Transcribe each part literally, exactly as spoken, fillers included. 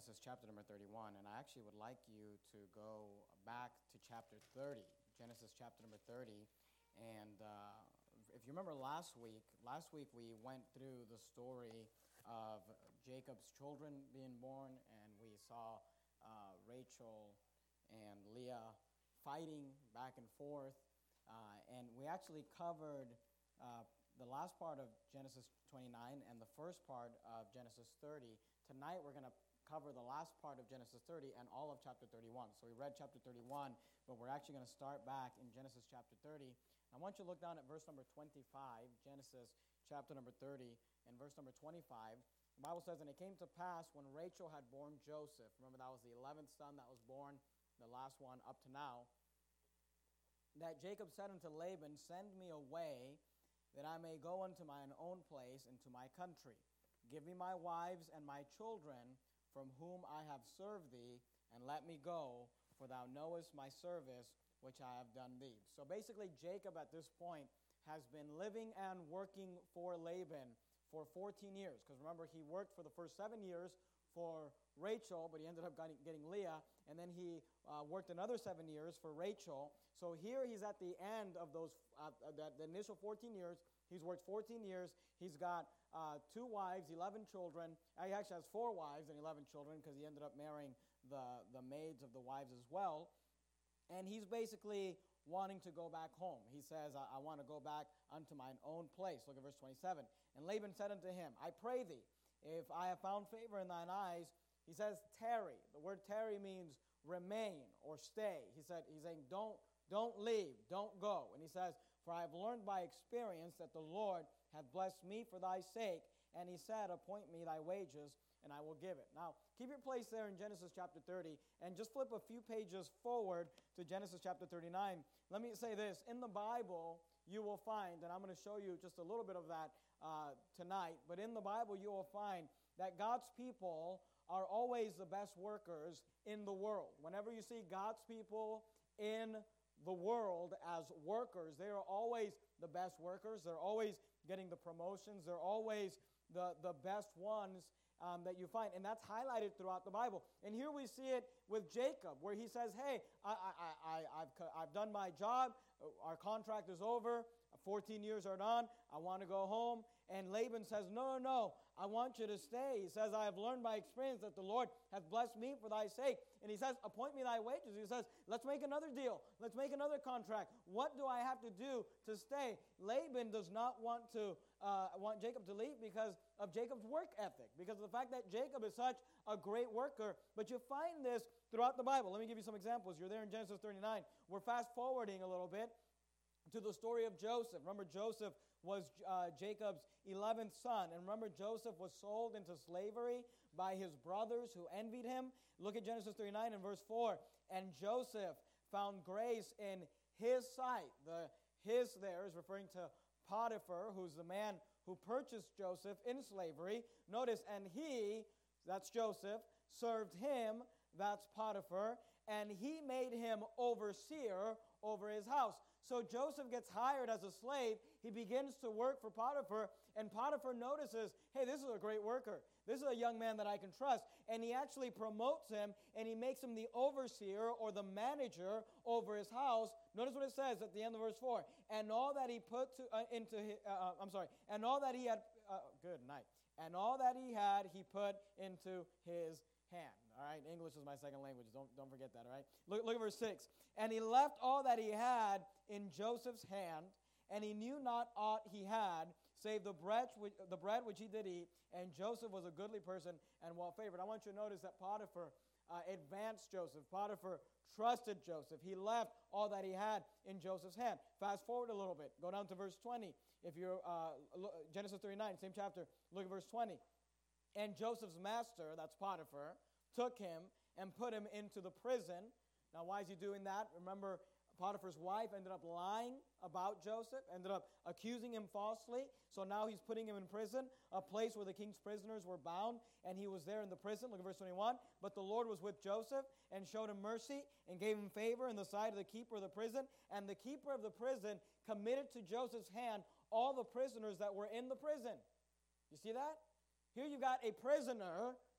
Genesis chapter number thirty-one, and I actually would like you to go back to chapter thirty, Genesis chapter number thirty. And uh, if you remember last week, last week we went through the story of Jacob's children being born, and we saw uh, Rachel and Leah fighting back and forth. Uh, and we actually covered uh, the last part of Genesis twenty-nine and the first part of Genesis thirty. Tonight we're going to cover the last part of Genesis thirty and all of chapter thirty-one. So we read chapter thirty-one, but we're actually going to start back in Genesis chapter thirty. I want you to look down at verse number twenty-five, Genesis chapter number thirty, and verse number twenty-five. The Bible says, "And it came to pass when Rachel had borne Joseph," remember that was the eleventh son that was born, the last one up to now, "that Jacob said unto Laban, Send me away, that I may go unto mine own place and to my country. Give me my wives and my children, from whom I have served thee, and let me go, for thou knowest my service which I have done thee." So basically, Jacob at this point has been living and working for Laban for fourteen years. Because remember, he worked for the first seven years for Rachel, but he ended up getting Leah, and then he uh, worked another seven years for Rachel. So here he's at the end of those, uh, the, the initial fourteen years. He's worked fourteen years. He's got uh, two wives, eleven children. He actually has four wives and eleven children because he ended up marrying the, the maids of the wives as well. And he's basically wanting to go back home. He says, I, I want to go back unto mine own place. Look at verse twenty-seven. "And Laban said unto him, I pray thee, if I have found favor in thine eyes," he says, "tarry." The word tarry means remain or stay. He said, he's saying, don't, don't leave, don't go. And he says, "For I have learned by experience that the Lord hath blessed me for thy sake. And he said, Appoint me thy wages, and I will give it." Now, keep your place there in Genesis chapter thirty, and just flip a few pages forward to Genesis chapter thirty-nine. Let me say this. In the Bible, you will find, and I'm going to show you just a little bit of that uh, tonight, but in the Bible, you will find that God's people are always the best workers in the world. Whenever you see God's people in the world as workers, they are always the best workers. They're always getting the promotions. They're always the, the best ones um, that you find. And that's highlighted throughout the Bible. And here we see it with Jacob, where he says, hey, I, I, I, I've, I've done my job. Our contract is over. fourteen years are done. I want to go home. And Laban says, no, no, no. I want you to stay. He says, I have learned by experience that the Lord hath blessed me for thy sake. And he says, appoint me thy wages. He says, let's make another deal. Let's make another contract. What do I have to do to stay? Laban does not want to uh, want Jacob to leave because of Jacob's work ethic, because of the fact that Jacob is such a great worker. But you find this throughout the Bible. Let me give you some examples. You're there in Genesis thirty-nine. We're fast forwarding a little bit to the story of Joseph. Remember, Joseph was uh, Jacob's eleventh son. And remember, Joseph was sold into slavery by his brothers who envied him. Look at Genesis thirty-nine and verse four. "And Joseph found grace in his sight." The his there is referring to Potiphar, who's the man who purchased Joseph in slavery. Notice, and he, that's Joseph, served him, that's Potiphar, and he made him overseer over his house. So Joseph gets hired as a slave. He begins to work for Potiphar, and Potiphar notices, hey, this is a great worker. This is a young man that I can trust. And he actually promotes him, and he makes him the overseer or the manager over his house. Notice what it says at the end of verse four. And all that he put to, uh, into, his, uh, I'm sorry, and all that he had, uh, good night, and all that he had, he put into his hand. All right, English is my second language. Don't, don't forget that, all right? Look, look at verse six. "And he left all that he had in Joseph's hand, and he knew not aught he had, save the bread, which, the bread which he did eat. And Joseph was a goodly person and well-favored." I want you to notice that Potiphar uh, advanced Joseph. Potiphar trusted Joseph. He left all that he had in Joseph's hand. Fast forward a little bit. Go down to verse twenty. If you're, uh, Genesis thirty-nine, same chapter, look at verse twenty. "And Joseph's master," that's Potiphar, "took him and put him into the prison." Now, why is he doing that? Remember, Potiphar's wife ended up lying about Joseph, ended up accusing him falsely. So now he's putting him in prison, a place where the king's prisoners were bound, and he was there in the prison. Look at verse twenty-one. "But the Lord was with Joseph and showed him mercy and gave him favor in the sight of the keeper of the prison. And the keeper of the prison committed to Joseph's hand all the prisoners that were in the prison." You see that? Here you got a prisoner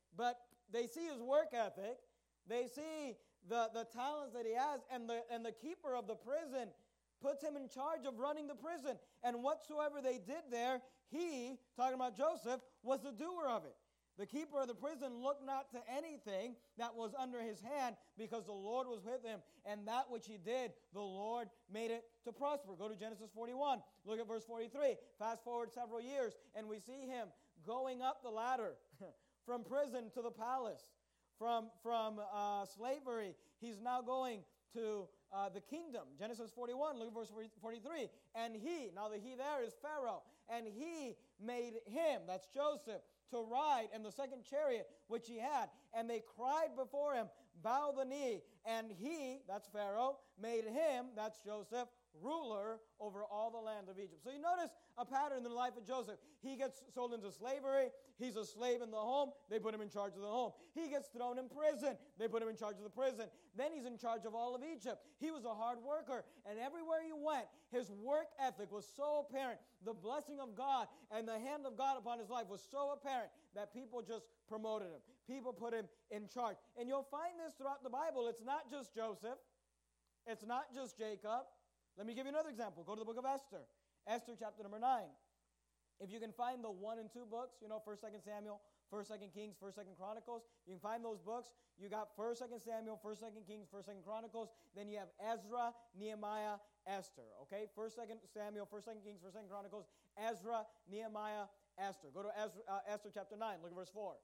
but they see his work ethic. They see the, the talents that he has, and the, and the keeper of the prison puts him in charge of running the prison. And whatsoever they did there, he, talking about Joseph, was the doer of it. The keeper of the prison looked not to anything that was under his hand, because the Lord was with him. And that which he did, the Lord made it to prosper. Go to Genesis forty-one. Look at verse forty-three. Fast forward several years, and we see him going up the ladder from prison to the palace. From, from uh, slavery, he's now going to uh, the kingdom. Genesis forty-one, look at verse forty-three. And he, now the he there is Pharaoh, and he made him, that's Joseph, to ride in the second chariot which he had. And they cried before him, bow the knee. And he, that's Pharaoh, made him, that's Joseph, ruler over all the land of Egypt. So you notice a pattern in the life of Joseph. He gets sold into slavery. He's a slave in the home. They put him in charge of the home. He gets thrown in prison. They put him in charge of the prison. Then he's in charge of all of Egypt. He was a hard worker. And everywhere he went, his work ethic was so apparent. The blessing of God and the hand of God upon his life was so apparent that people just promoted him. People put him in charge. And you'll find this throughout the Bible. It's not just Joseph. It's not just Jacob. Let me give you another example. Go to the book of Esther. Esther chapter number nine. If you can find the one and two books, you know, first, second Samuel, first, second Kings, first, second Chronicles, you can find those books. You got first, second Samuel, first, second Kings, first, second Chronicles. Then you have Ezra, Nehemiah, Esther. Okay? first, second Samuel, first, second Kings, first, second Chronicles, Ezra, Nehemiah, Esther. Go to Ezra, uh, Esther chapter nine. Look at verse four.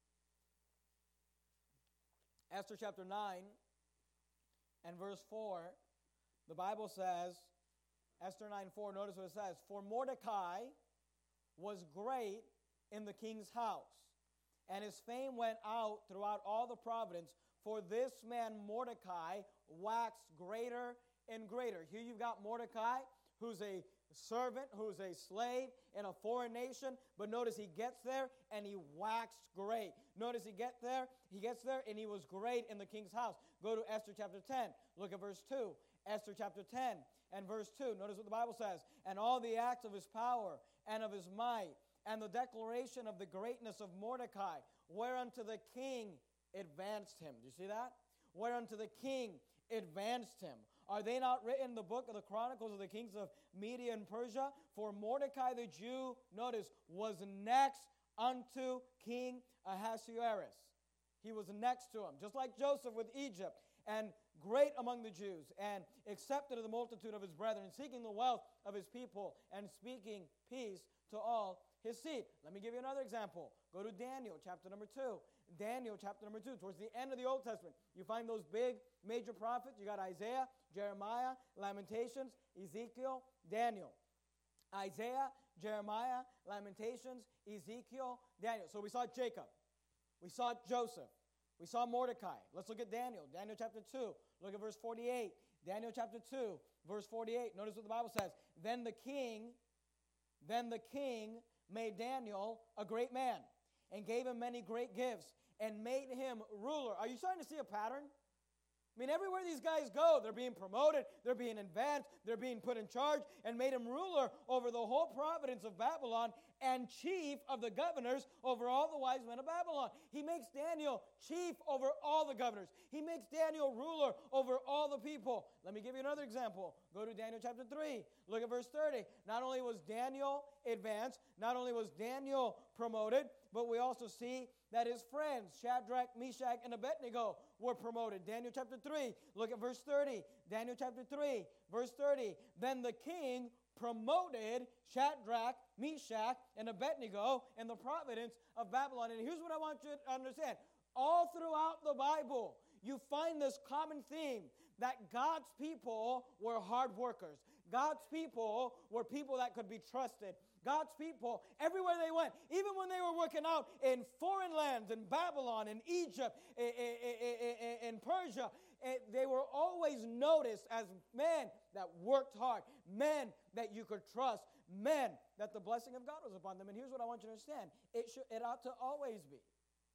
Esther chapter nine and verse four. The Bible says, Esther nine four, notice what it says. For Mordecai was great in the king's house, and his fame went out throughout all the province, for this man Mordecai waxed greater and greater. Here you've got Mordecai, who's a servant, who's a slave in a foreign nation, but notice he gets there and he waxed great. Notice he get there, he gets there and he was great in the king's house. Go to Esther chapter ten. Look at verse two. Esther chapter ten and verse two. Notice what the Bible says. And all the acts of his power and of his might, and the declaration of the greatness of Mordecai, whereunto the king advanced him. Do you see that? Whereunto the king advanced him. Are they not written in the book of the Chronicles of the kings of Media and Persia? For Mordecai the Jew, notice, was next unto King Ahasuerus. He was next to him, just like Joseph with Egypt, and great among the Jews, and accepted of the multitude of his brethren, seeking the wealth of his people, and speaking peace to all his seed. Let me give you another example. Go to Daniel chapter number two. Daniel chapter number two. Towards the end of the Old Testament, you find those big major prophets. You got Isaiah, Jeremiah, Lamentations, Ezekiel, Daniel. Isaiah, Jeremiah, Lamentations, Ezekiel, Daniel. So we saw Jacob. We saw Joseph. We saw Mordecai. Let's look at Daniel. Daniel chapter two. Look at verse forty-eight. Daniel chapter two, verse forty-eight. Notice what the Bible says. Then the king, then the king made Daniel a great man, and gave him many great gifts, and made him ruler. Are you starting to see a pattern? I mean, everywhere these guys go, they're being promoted, they're being advanced, they're being put in charge, and made him ruler over the whole province of Babylon, and chief of the governors over all the wise men of Babylon. He makes Daniel chief over all the governors. He makes Daniel ruler over all the people. Let me give you another example. Go to Daniel chapter three. Look at verse thirty. Not only was Daniel advanced, not only was Daniel promoted, but we also see that his friends, Shadrach, Meshach, and Abednego, were promoted. Daniel chapter three, look at verse thirty. Daniel chapter three, verse thirty. Then the king promoted Shadrach, Meshach, and Abednego in the province of Babylon. And here's what I want you to understand. All throughout the Bible, you find this common theme that God's people were hard workers. God's people were people that could be trusted. God's people, everywhere they went, even when they were working out in foreign lands, in Babylon, in Egypt, in, in, in Persia, they were always noticed as men that worked hard, men that you could trust, men that the blessing of God was upon them. And here's what I want you to understand. It, should, it ought to always be.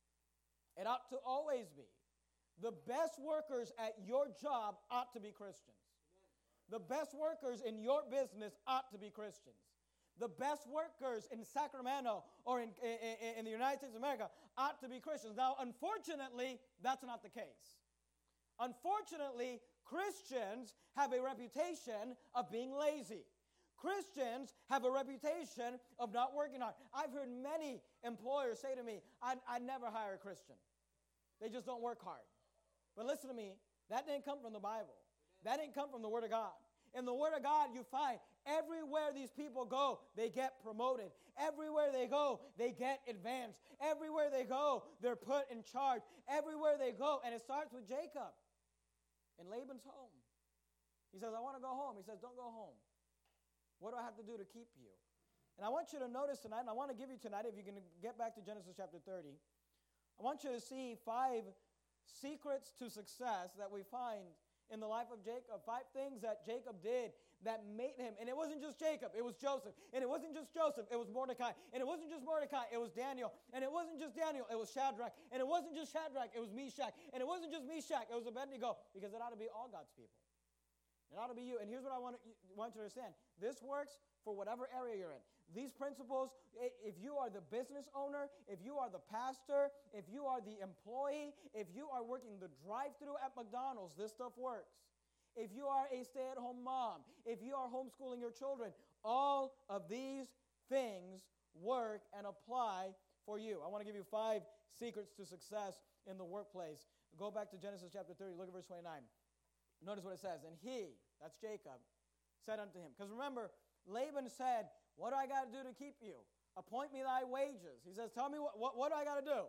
It ought to always be. The best workers at your job ought to be Christians. The best workers in your business ought to be Christians. the best workers in Sacramento or in, in, in the United States of America ought to be Christians. Now, unfortunately, that's not the case. Unfortunately, Christians have a reputation of being lazy. Christians have a reputation of not working hard. I've heard many employers say to me, I, I never hire a Christian. They just don't work hard. But listen to me, that didn't come from the Bible. That didn't come from the Word of God. In the Word of God, you find everywhere these people go, they get promoted. Everywhere they go, they get advanced. Everywhere they go, they're put in charge. Everywhere they go, and it starts with Jacob in Laban's home. He says, I want to go home. He says, don't go home. What do I have to do to keep you? And I want you to notice tonight, and I want to give you tonight, if you can get back to Genesis chapter thirty, I want you to see five secrets to success that we find in the life of Jacob. Five things that Jacob did that made him. And it wasn't just Jacob, it was Joseph. And it wasn't just Joseph, it was Mordecai. And it wasn't just Mordecai, it was Daniel. And it wasn't just Daniel, it was Shadrach. And it wasn't just Shadrach, it was Meshach. And it wasn't just Meshach, it was Abednego. Because it ought to be all God's people. It ought to be you. And here's what I want, to, want you to understand. This works for whatever area you're in. These principles, if you are the business owner, if you are the pastor, if you are the employee, if you are working the drive-thru at McDonald's, this stuff works. If you are a stay-at-home mom, if you are homeschooling your children, all of these things work and apply for you. I want to give you five secrets to success in the workplace. Go back to Genesis chapter thirty, look at verse twenty-nine. Notice what it says. And he, that's Jacob, said unto him, because remember, Laban said, what do I got to do to keep you? Appoint me thy wages. He says, tell me, what, what, what do I got to do?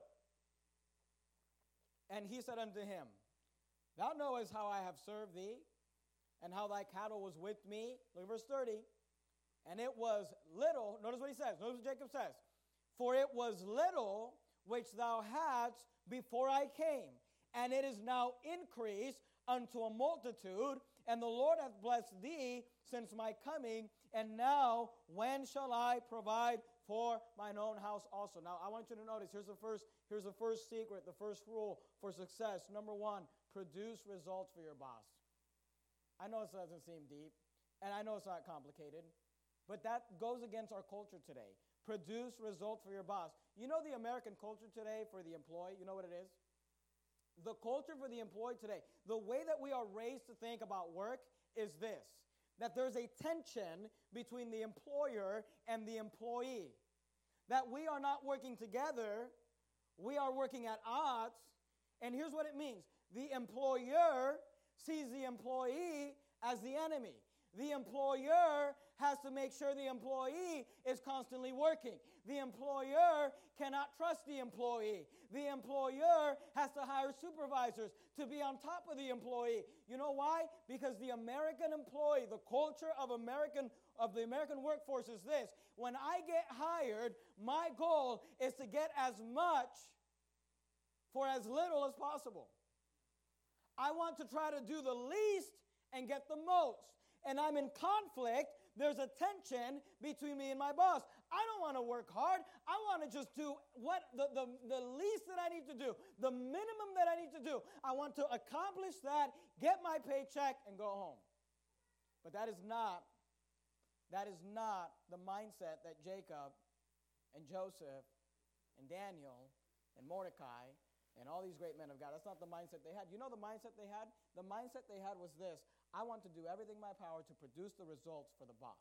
And he said unto him, thou knowest how I have served thee, and how thy cattle was with me. Look at verse thirty. And it was little, notice what he says, notice what Jacob says. For it was little which thou hadst before I came, and it is now increased unto a multitude, and the Lord hath blessed thee since my coming, and now when shall I provide for mine own house also? Now I want you to notice, here's the first, here's the first secret, the first rule for success. Number one, produce results for your boss. I know it doesn't seem deep, and I know it's not complicated, but that goes against our culture today. Produce results for your boss. You know the American culture today for the employee, you know what it is? The culture for the employee today, the way that we are raised to think about work is this, that there's a tension between the employer and the employee. That we are not working together, we are working at odds, and here's what it means. The employer sees the employee as the enemy. The employer has to make sure the employee is constantly working. The employer cannot trust the employee. The employer has to hire supervisors to be on top of the employee. You know why? Because the American employee, the culture of American of the American workforce is this. When I get hired, my goal is to get as much for as little as possible. I want to try to do the least and get the most. And I'm in conflict. There's a tension between me and my boss. I don't want to work hard. I want to just do what the, the, the least that I need to do, the minimum that I need to do. I want to accomplish that, get my paycheck, and go home. But that is not, that is not the mindset that Jacob and Joseph and Daniel and Mordecai and all these great men of God, that's not the mindset they had. You know the mindset they had? The mindset they had was this: I want to do everything in my power to produce the results for the boss.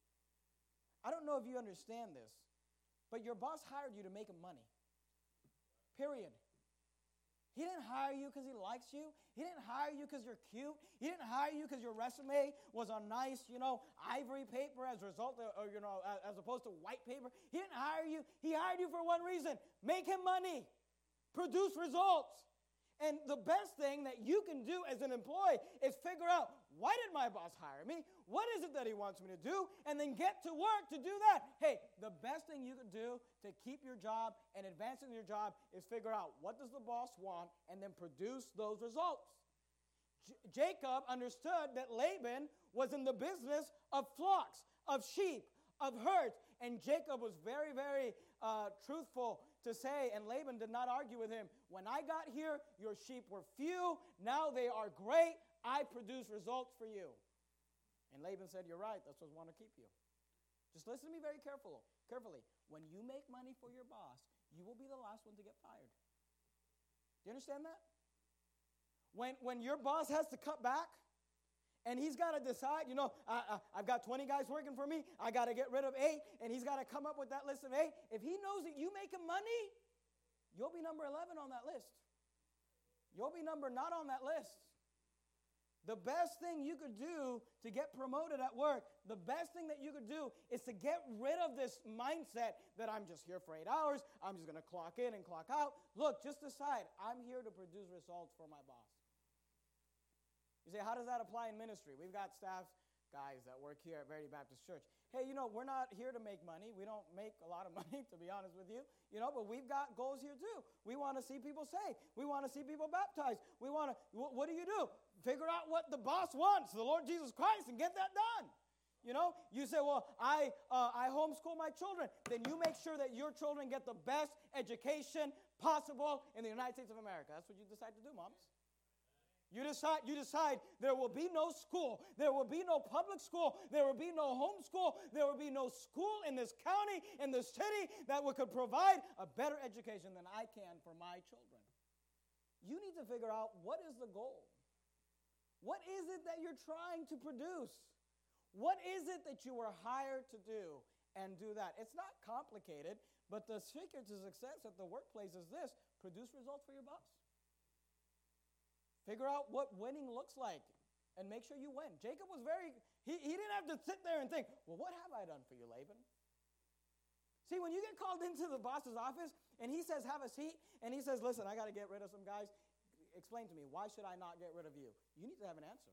I don't know if you understand this, but your boss hired you to make him money. Period. He didn't hire you because he likes you. He didn't hire you because you're cute. He didn't hire you because your resume was on nice, you know, ivory paper as a result of, or, you know, as opposed to white paper. He didn't hire you. He hired you for one reason: make him money. Produce results. And the best thing that you can do as an employee is figure out, why did my boss hire me? What is it that he wants me to do? And then get to work to do that. Hey, the best thing you can do to keep your job and advance in your job is figure out, what does the boss want, and then produce those results. J- Jacob understood that Laban was in the business of flocks, of sheep, of herds. And Jacob was very, very uh, truthful to say, and Laban did not argue with him. When I got here, your sheep were few. Now they are great. I produce results for you. And Laban said, you're right. That's what I want to keep you. Just listen to me very careful, carefully. When you make money for your boss, you will be the last one to get fired. Do you understand that? When, when your boss has to cut back, and he's got to decide, you know, I, I, I've got twenty guys working for me, I got to get rid of eight, and he's got to come up with that list of eight. If he knows that you making money, you'll be number eleven on that list. You'll be number not on that list. The best thing you could do to get promoted at work, the best thing that you could do is to get rid of this mindset that I'm just here for eight hours, I'm just going to clock in and clock out. Look, just decide, I'm here to produce results for my boss. You say, how does that apply in ministry? We've got staff guys that work here at Verity Baptist Church. Hey, you know, we're not here to make money. We don't make a lot of money, to be honest with you. You know, but we've got goals here too. We want to see people saved. We want to see people baptized. We want to, wh- what do you do? Figure out what the boss wants, the Lord Jesus Christ, and get that done. You know, you say, well, I, uh, I homeschool my children. Then you make sure that your children get the best education possible in the United States of America. That's what you decide to do, moms. You decide, you decide there will be no school, there will be no public school, there will be no homeschool, there will be no school in this county, in this city that would could provide a better education than I can for my children. You need to figure out what is the goal. What is it that you're trying to produce? What is it that you were hired to do and do that? It's not complicated, but the secret to success at the workplace is this: produce results for your boss. Figure out what winning looks like and make sure you win. Jacob was very, he, he didn't have to sit there and think, well, what have I done for you, Laban? See, when you get called into the boss's office and he says, have a seat, and he says, listen, I got to get rid of some guys. Explain to me, why should I not get rid of you? You need to have an answer.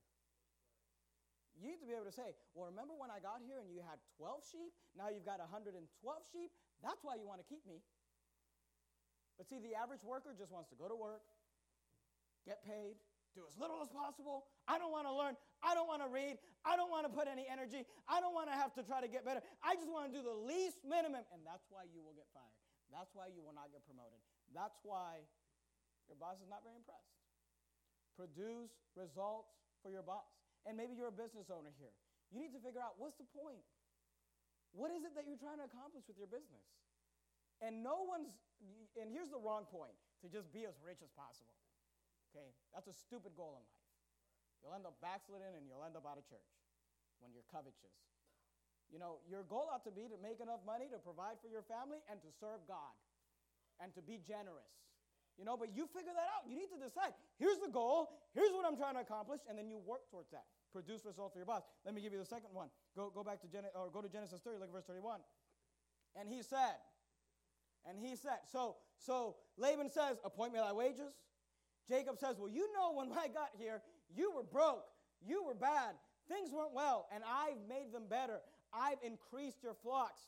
You need to be able to say, well, remember when I got here and you had twelve sheep? Now you've got one hundred twelve sheep. That's why you want to keep me. But see, the average worker just wants to go to work, get paid, do as little as possible. I don't want to learn. I don't want to read. I don't want to put any energy. I don't want to have to try to get better. I just want to do the least minimum, and that's why you will get fired. That's why you will not get promoted. That's why your boss is not very impressed. Produce results for your boss. And maybe you're a business owner here. You need to figure out, what's the point? What is it that you're trying to accomplish with your business? And no one's, and here's the wrong point, to just be as rich as possible. Okay, that's a stupid goal in life. You'll end up backsliding and you'll end up out of church when you're covetous. You know, your goal ought to be to make enough money to provide for your family and to serve God and to be generous. You know, but you figure that out. You need to decide, here's the goal, here's what I'm trying to accomplish, and then you work towards that. Produce results for your boss. Let me give you the second one. Go, go back to Gen- or go to Genesis thirty, look at verse thirty-one. And he said, and he said, so, so Laban says, appoint me thy wages. Jacob says, well, you know when I got here, you were broke, you were bad, things weren't well, and I've made them better. I've increased your flocks.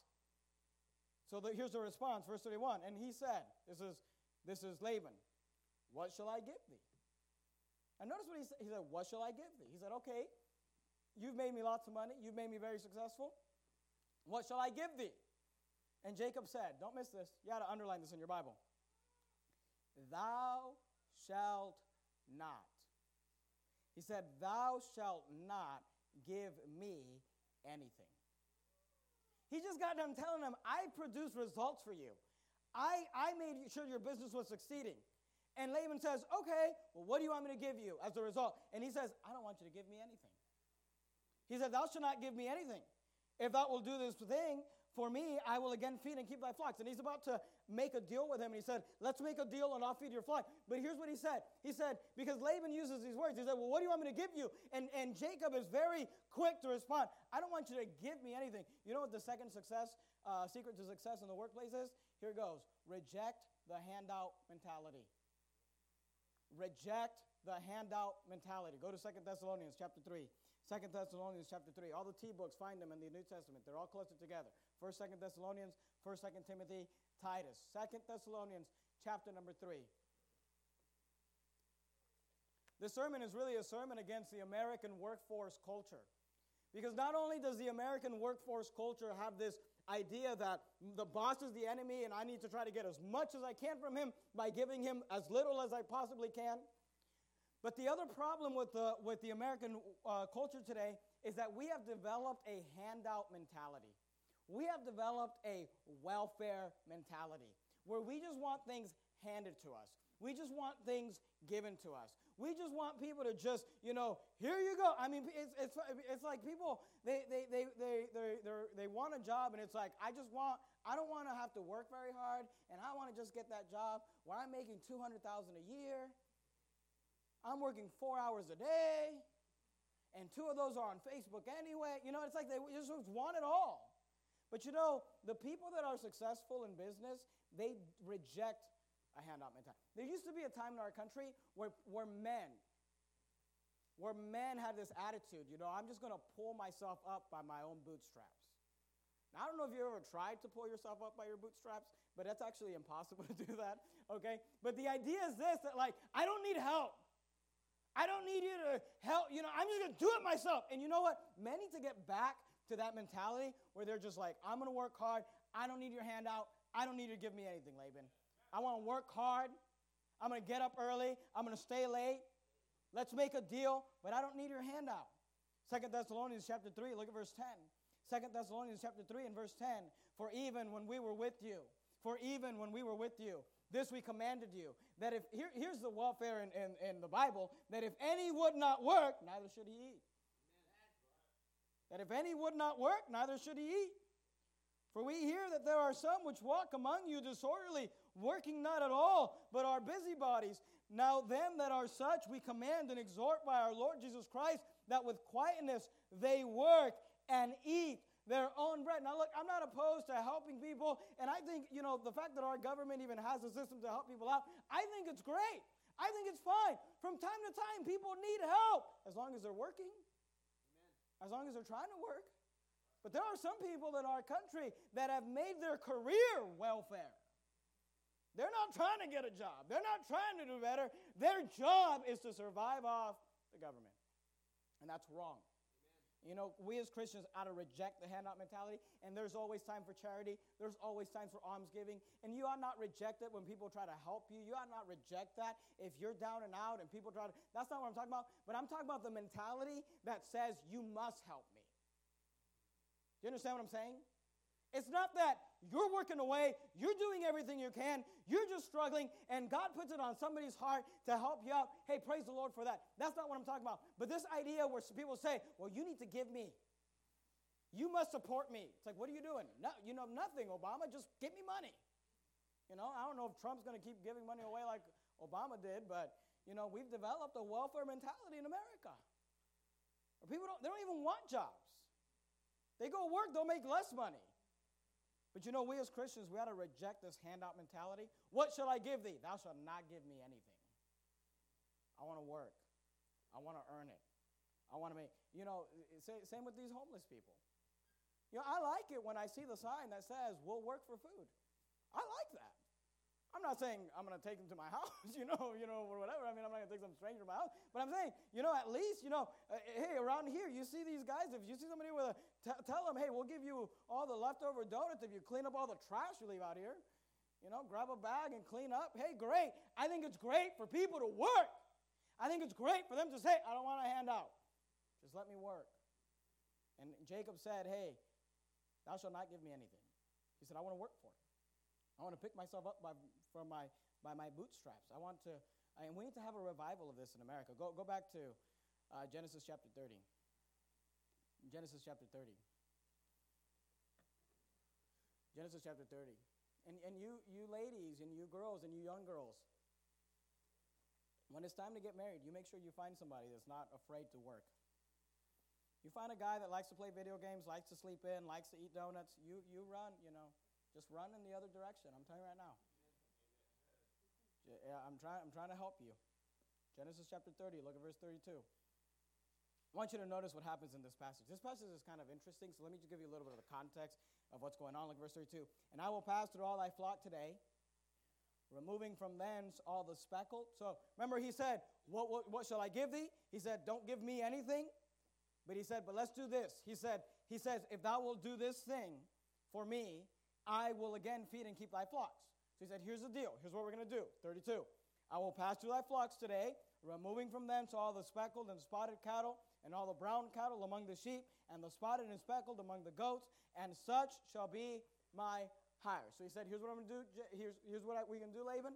So the, here's the response, verse thirty-one. And he said, this is, this is Laban, what shall I give thee? And notice what he said. He said, what shall I give thee? He said, okay, you've made me lots of money. You've made me very successful. What shall I give thee? And Jacob said, don't miss this. You got to underline this in your Bible. Thou shalt not. He said, thou shalt not give me anything. He just got done telling him, I produced results for you. I, I made sure your business was succeeding. And Laban says, okay, well, what do you want me to give you as a result? And he says, I don't want you to give me anything. He said, thou shalt not give me anything. If thou wilt do this thing for me, I will again feed and keep thy flocks. And he's about to make a deal with him. And he said, let's make a deal and I'll feed your flock. But here's what he said. He said, because Laban uses these words, he said, well, what do you want me to give you? And, and Jacob is very quick to respond. I don't want you to give me anything. You know what the second success, uh, secret to success in the workplace is? Here it goes. Reject the handout mentality. Reject the handout mentality. Go to Second Thessalonians chapter three. Second Thessalonians chapter three. All the T books, find them in the New Testament. They're all clustered together. First, Second Thessalonians, First, Second Timothy, Titus. Second Thessalonians chapter number three. This sermon is really a sermon against the American workforce culture. Because not only does the American workforce culture have this idea that the boss is the enemy and I need to try to get as much as I can from him by giving him as little as I possibly can. But the other problem with the, with the American uh, culture today is that we have developed a handout mentality. we have developed a welfare mentality where we just want things handed to us. We just want things given to us. We just want people to just, you know, here you go. I mean, it's it's, it's like people, they they they they they they want a job, and it's like, I just want, I don't want to have to work very hard, and I want to just get that job where I'm making two hundred thousand dollars a year. I'm working four hours a day, and two of those are on Facebook anyway. You know, it's like they just want it all. But you know, the people that are successful in business, they reject a handout mentality. There used to be a time in our country where, where men, where men had this attitude, you know, I'm just going to pull myself up by my own bootstraps. Now, I don't know if you ever tried to pull yourself up by your bootstraps, but that's actually impossible to do that, okay? But the idea is this, that like, I don't need help. I don't need you to help, you know, I'm just going to do it myself. And you know what? Men need to get back to that mentality where they're just like, I'm going to work hard. I don't need your handout. I don't need you to give me anything, Laban. I want to work hard. I'm going to get up early. I'm going to stay late. Let's make a deal, but I don't need your handout. Second Thessalonians chapter three, look at verse ten. Second Thessalonians chapter three and verse ten. For even when we were with you, for even when we were with you, this we commanded you, that if, here, here's the welfare in, in, in the Bible, that if any would not work, neither should he eat. That if any would not work, neither should he eat. For we hear that there are some which walk among you disorderly, working not at all, but are busybodies. Now them that are such we command and exhort by our Lord Jesus Christ, that with quietness they work and eat their own bread. Now look, I'm not opposed to helping people, and I think, you know, the fact that our government even has a system to help people out, I think it's great. I think it's fine. From time to time, people need help, as long as they're working, Amen. As long as they're trying to work. But there are some people in our country that have made their career welfare. They're not trying to get a job. They're not trying to do better. Their job is to survive off the government. And that's wrong. Amen. You know, we as Christians ought to reject the handout mentality, and there's always time for charity. There's always time for almsgiving. And you ought not reject it when people try to help you. You ought not reject that if you're down and out and people try to. That's not what I'm talking about. But I'm talking about the mentality that says you must help me. Do you understand what I'm saying? It's not that you're working away, you're doing everything you can, you're just struggling, and God puts it on somebody's heart to help you out. Hey, praise the Lord for that. That's not what I'm talking about. But this idea where people say, well, you need to give me. You must support me. It's like, what are you doing? No, you know, nothing, Obama. Just give me money. You know, I don't know if Trump's going to keep giving money away like Obama did, but, you know, we've developed a welfare mentality in America. Where people don't, they don't even want jobs. They go work, they'll make less money. But you know, we as Christians, we ought to reject this handout mentality. What shall I give thee? Thou shalt not give me anything. I want to work. I want to earn it. I want to make, you know, same with these homeless people. You know, I like it when I see the sign that says, we'll work for food. I like that. I'm not saying I'm going to take them to my house, you know, you know, or whatever. I mean, I'm not going to take some stranger to my house. But I'm saying, you know, at least, you know, uh, hey, around here, you see these guys. If you see somebody with a, t- tell them, hey, we'll give you all the leftover donuts if you clean up all the trash you leave out here. You know, grab a bag and clean up. Hey, great. I think it's great for people to work. I think it's great for them to say, I don't want a handout. Just let me work. And Jacob said, hey, thou shalt not give me anything. He said, I want to work for it. I want to pick myself up by, from my, by my bootstraps. I want to, and we need to have a revival of this in America. Go, go back to uh, Genesis chapter thirty. Genesis chapter thirty. Genesis chapter thirty. And, and you, you ladies and you girls and you young girls, when it's time to get married, you make sure you find somebody that's not afraid to work. You find a guy that likes to play video games, likes to sleep in, likes to eat donuts, you, you run, you know. Just run in the other direction. I'm telling you right now. Yeah, I'm trying, I'm trying to help you. Genesis chapter thirty, look at verse thirty-two. I want you to notice what happens in this passage. This passage is kind of interesting, so let me just give you a little bit of the context of what's going on. Look at verse thirty-two. And I will pass through all thy flock today, removing from thence all the speckled. So remember he said, what, what, what shall I give thee? He said, don't give me anything. But he said, but let's do this. He said, he says, if thou wilt do this thing for me, I will again feed and keep thy flocks. So he said, here's the deal. Here's what we're going to do. thirty-two. I will pass through thy flocks today, removing from thence all the speckled and spotted cattle, and all the brown cattle among the sheep, and the spotted and speckled among the goats, and such shall be my hire. So he said, here's what I'm going to do. Here's, here's what I, we can do, Laban.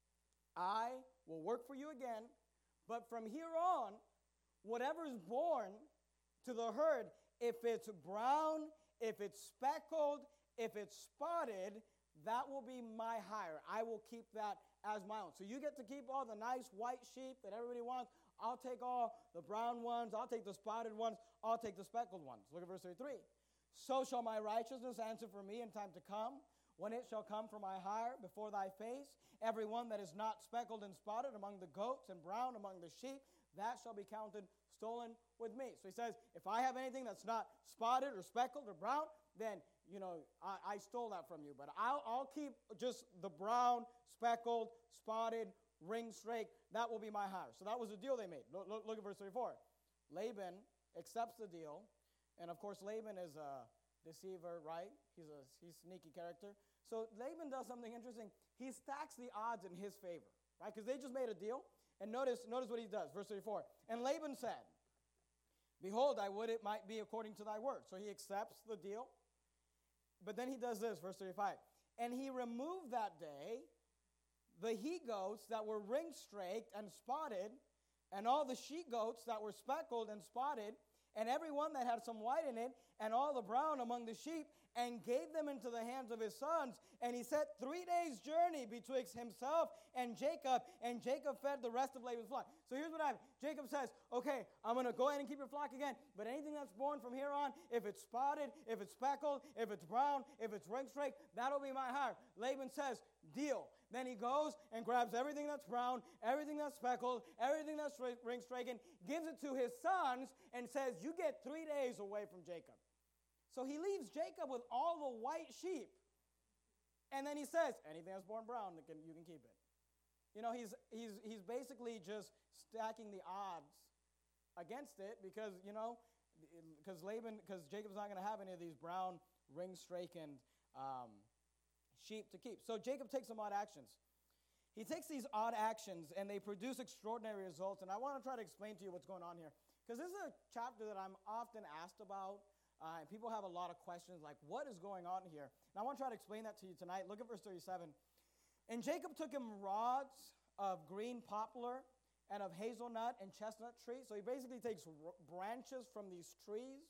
I will work for you again, but from here on, whatever is born to the herd, if it's brown, if it's speckled, if it's spotted, that will be my hire. I will keep that as my own. So you get to keep all the nice white sheep that everybody wants. I'll take all the brown ones. I'll take the spotted ones. I'll take the speckled ones. Look at verse thirty-three. So shall my righteousness answer for me in time to come, when it shall come for my hire before thy face. Every one that is not speckled and spotted among the goats and brown among the sheep, that shall be counted stolen with me. So he says, if I have anything that's not spotted or speckled or brown, then, you know, I, I stole that from you. But I'll, I'll keep just the brown, speckled, spotted, ring streak. That will be my hire. So that was the deal they made. Look, look, look at verse thirty-four. Laban accepts the deal. And, of course, Laban is a deceiver, right? He's a he's a sneaky character. So Laban does something interesting. He stacks the odds in his favor, right? Because they just made a deal. And notice, notice what he does, verse thirty-four. And Laban said, behold, I would it might be according to thy word. So he accepts the deal. But then he does this, verse thirty-five. And he removed that day the he-goats that were ring-straked and spotted, and all the she-goats that were speckled and spotted, and every one that had some white in it, and all the brown among the sheep, and gave them into the hands of his sons. And he set three days' journey betwixt himself and Jacob, and Jacob fed the rest of Laban's flock. So here's what happened. Jacob says, okay, I'm going to go ahead and keep your flock again, but anything that's born from here on, if it's spotted, if it's speckled, if it's brown, if it's ring-straked, that'll be my hire. Laban says, deal. Then he goes and grabs everything that's brown, everything that's speckled, everything that's ring-stricken, gives it to his sons, and says, you get three days away from Jacob. So he leaves Jacob with all the white sheep. And then he says, anything that's born brown, you can, you can keep it. You know, he's, he's, he's basically just stacking the odds against it because, you know, because Laban, because Jacob's not going to have any of these brown, ring-stricken um, sheep to keep. So Jacob takes some odd actions. He takes these odd actions, and they produce extraordinary results. And I want to try to explain to you what's going on here. Because this is a chapter that I'm often asked about. Uh, and people have a lot of questions like, what is going on here? And I want to try to explain that to you tonight. Look at verse thirty-seven. And Jacob took him rods of green poplar and of hazelnut and chestnut trees. So he basically takes r- branches from these trees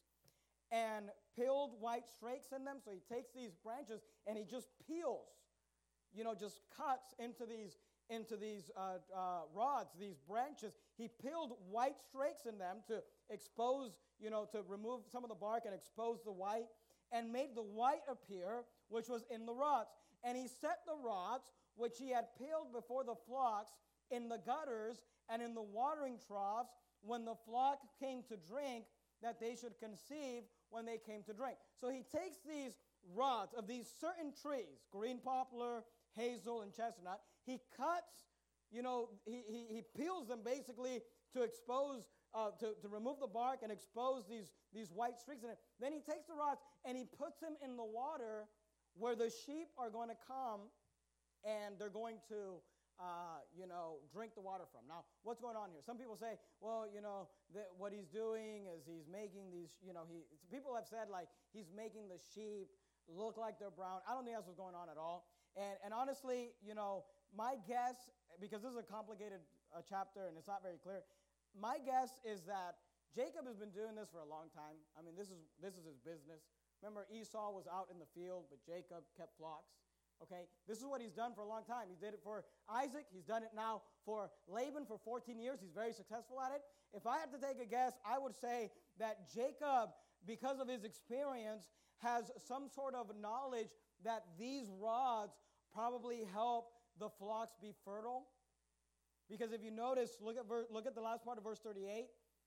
and peeled white strakes in them. So he takes these branches and he just peels, you know, just cuts into these into these uh, uh, rods, these branches. He peeled white strakes in them to expose, you know, to remove some of the bark and expose the white, and made the white appear, which was in the rods. And he set the rods, which he had peeled before the flocks, in the gutters and in the watering troughs, when the flock came to drink, that they should conceive when they came to drink. So he takes these rods of these certain trees, green poplar, hazel, and chestnut. He cuts, you know, he, he, he peels them basically to expose, uh, to, to remove the bark and expose these, these white streaks in it. Then he takes the rods and he puts them in the water where the sheep are going to come and they're going to, uh, you know, drink the water from. Now, what's going on here? Some people say, well, you know, that what he's doing is he's making these, you know, he people have said like he's making the sheep look like they're brown. I don't think that's what's going on at all. And, and honestly, you know, my guess, because this is a complicated uh, chapter and it's not very clear, my guess is that Jacob has been doing this for a long time. I mean, this is this is his business. Remember, Esau was out in the field, but Jacob kept flocks. Okay, this is what he's done for a long time. He did it for Isaac. He's done it now for Laban for fourteen years. He's very successful at it. If I had to take a guess, I would say that Jacob, because of his experience, has some sort of knowledge that these rods probably help the flocks be fertile. Because if you notice, look at ver- look at the last part of verse thirty-eight.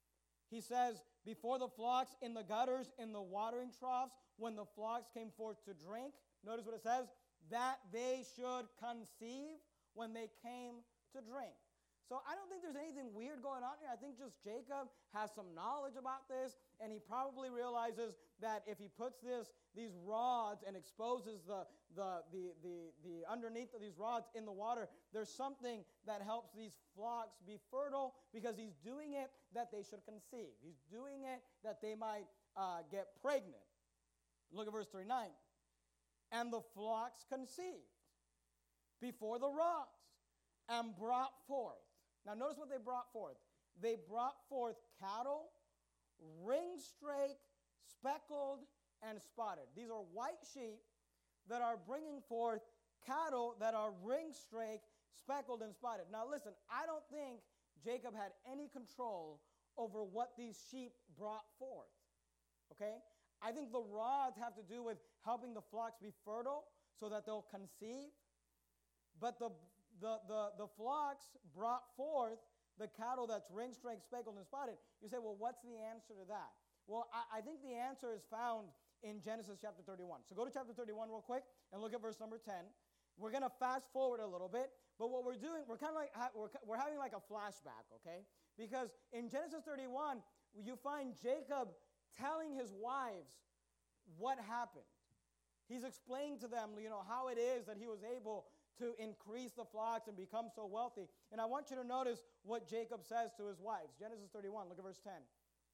He says, before the flocks in the gutters, in the watering troughs, when the flocks came forth to drink. Notice what it says, that they should conceive when they came to drink. So I don't think there's anything weird going on here. I think just Jacob has some knowledge about this, and he probably realizes that if he puts this, these rods and exposes the, the, the, the, the underneath of these rods in the water, there's something that helps these flocks be fertile because he's doing it that they should conceive. He's doing it that they might uh, get pregnant. Look at verse thirty-nine. And the flocks conceived before the rods and brought forth. Now, notice what they brought forth. They brought forth cattle, ring-strake, speckled, and spotted. These are white sheep that are bringing forth cattle that are ring-strake, speckled, and spotted. Now, listen, I don't think Jacob had any control over what these sheep brought forth, okay? I think the rods have to do with helping the flocks be fertile so that they'll conceive. But the The, the, the flocks brought forth the cattle that's ring-strake, speckled, and spotted. You say, well, what's the answer to that? Well, I, I think the answer is found in Genesis chapter thirty-one. So go to chapter thirty-one real quick and look at verse number ten. We're going to fast forward a little bit, but what we're doing, we're kind of like, we're, we're having like a flashback, okay? Because in Genesis thirty-one, you find Jacob telling his wives what happened. He's explaining to them, you know, how it is that he was able to increase the flocks and become so wealthy. And I want you to notice what Jacob says to his wives. Genesis thirty-one, look at verse ten.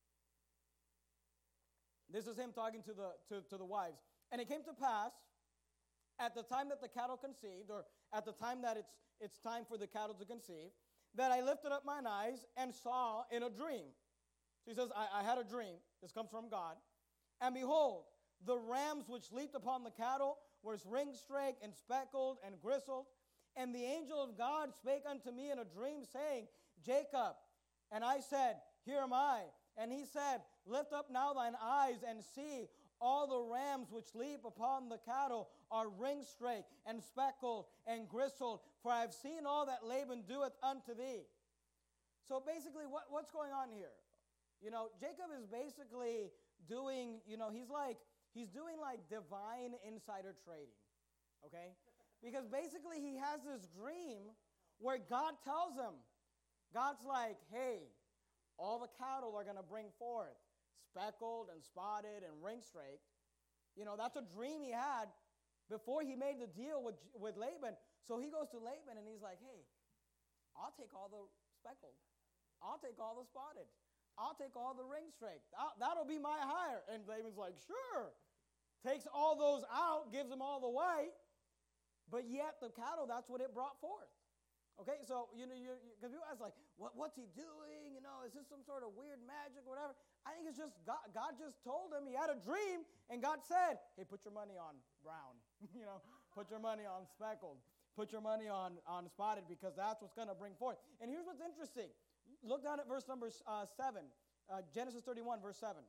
This is him talking to the, to, to the wives. And it came to pass, at the time that the cattle conceived, or at the time that it's, it's time for the cattle to conceive, that I lifted up mine eyes and saw in a dream. So he says, I, I had a dream. This comes from God. And behold, the rams which leaped upon the cattle was ring-strake and speckled and gristled. And the angel of God spake unto me in a dream, saying, Jacob. And I said, Here am I. And he said, Lift up now thine eyes and see, all the rams which leap upon the cattle are ring-strake and speckled and gristled, for I have seen all that Laban doeth unto thee. So basically, what, what's going on here? You know, Jacob is basically doing, you know, he's like, He's doing like divine insider trading, okay? Because basically he has this dream where God tells him, God's like, hey, all the cattle are going to bring forth speckled and spotted and ring-strake. You know, that's a dream he had before he made the deal with, with Laban. So he goes to Laban and he's like, hey, I'll take all the speckled. I'll take all the spotted. I'll take all the ring-strake. That'll be my hire. And Laban's like, sure. Takes all those out, gives them all the white, but yet the cattle, that's what it brought forth. Okay, so, you know, because people ask, like, what, what's he doing? You know, is this some sort of weird magic or whatever? I think it's just God, God just told him he had a dream, and God said, hey, put your money on brown. You know, put your money on speckled. Put your money on, on spotted, because that's what's going to bring forth. And here's what's interesting. Look down at verse number uh, seven, uh, Genesis thirty-one, verse seven.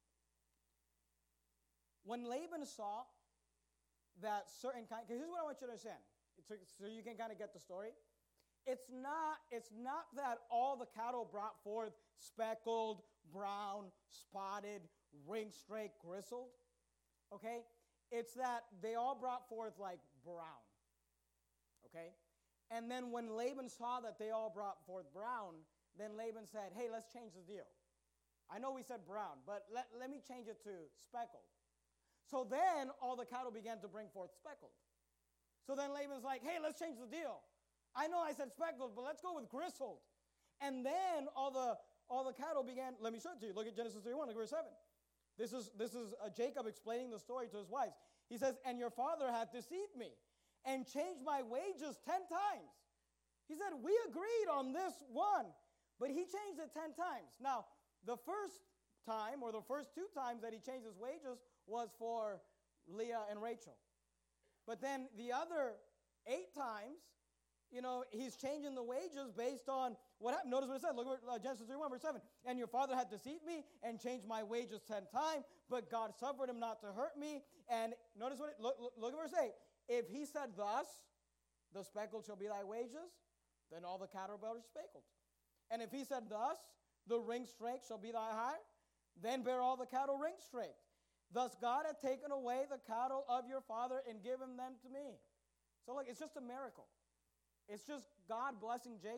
When Laban saw that certain kind, because here's what I want you to understand, so, so you can kind of get the story. It's not, it's not that all the cattle brought forth speckled, brown, spotted, ring-strake, gristled, okay? It's that they all brought forth like brown, okay? And then when Laban saw that they all brought forth brown, then Laban said, hey, let's change the deal. I know we said brown, but let, let me change it to speckled. So then all the cattle began to bring forth speckled. So then Laban's like, hey, let's change the deal. I know I said speckled, but let's go with gristled. And then all the all the cattle began, let me show it to you. Look at Genesis thirty-one, look at verse seven. This is, this is uh, Jacob explaining the story to his wives. He says, and your father hath deceived me and changed my wages ten times. He said, we agreed on this one, but he changed it ten times. Now, the first time, or the first two times that he changed his wages was for Leah and Rachel. But then the other eight times, you know, he's changing the wages based on what happened. Notice what it says. Look at uh, Genesis thirty-one, verse seven. And your father had deceived me and changed my wages ten times, but God suffered him not to hurt me. And notice what it, look, look, look at verse eight. If he said thus, the speckled shall be thy wages, then all the cattle are speckled. And if he said thus, the ring-strake shall be thy hire, then bear all the cattle ring-strake. Thus God hath taken away the cattle of your father and given them to me. So look, it's just a miracle. It's just God blessing Jacob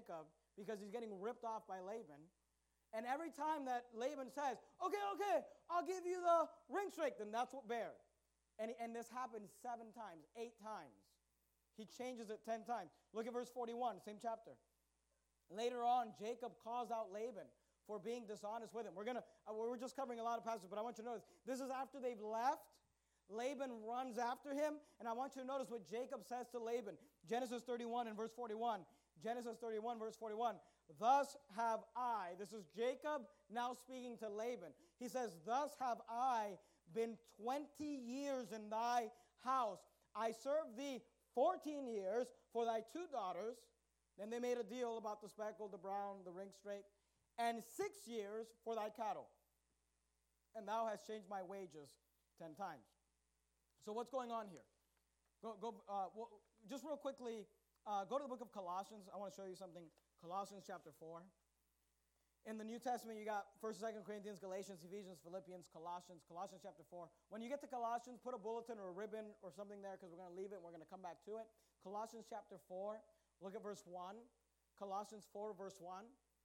because he's getting ripped off by Laban. And every time that Laban says, okay, okay, I'll give you the ring straight, then that's what bear. And, and this happened seven times, eight times. He changes it ten times. Look at verse forty-one, same chapter. Later on, Jacob calls out Laban for being dishonest with him. We're gonna, uh, we're just covering a lot of passages, but I want you to notice, this is after they've left. Laban runs after him, and I want you to notice what Jacob says to Laban. Genesis thirty-one and verse forty-one. Genesis thirty-one, verse forty-one. Thus have I, this is Jacob now speaking to Laban. He says, thus have I been twenty years in thy house. I served thee fourteen years for thy two daughters. Then they made a deal about the speckled, the brown, the ring straight. And six years for thy cattle. And thou hast changed my wages ten times. So what's going on here? Go, go. Uh, well, just real quickly, uh, go to the book of Colossians. I want to show you something. Colossians chapter four. In the New Testament, you got First, Second Corinthians, Galatians, Ephesians, Philippians, Colossians. Colossians chapter four. When you get to Colossians, put a bulletin or a ribbon or something there because we're going to leave it and we're going to come back to it. Colossians chapter four. Look at verse one. Colossians four, verse one.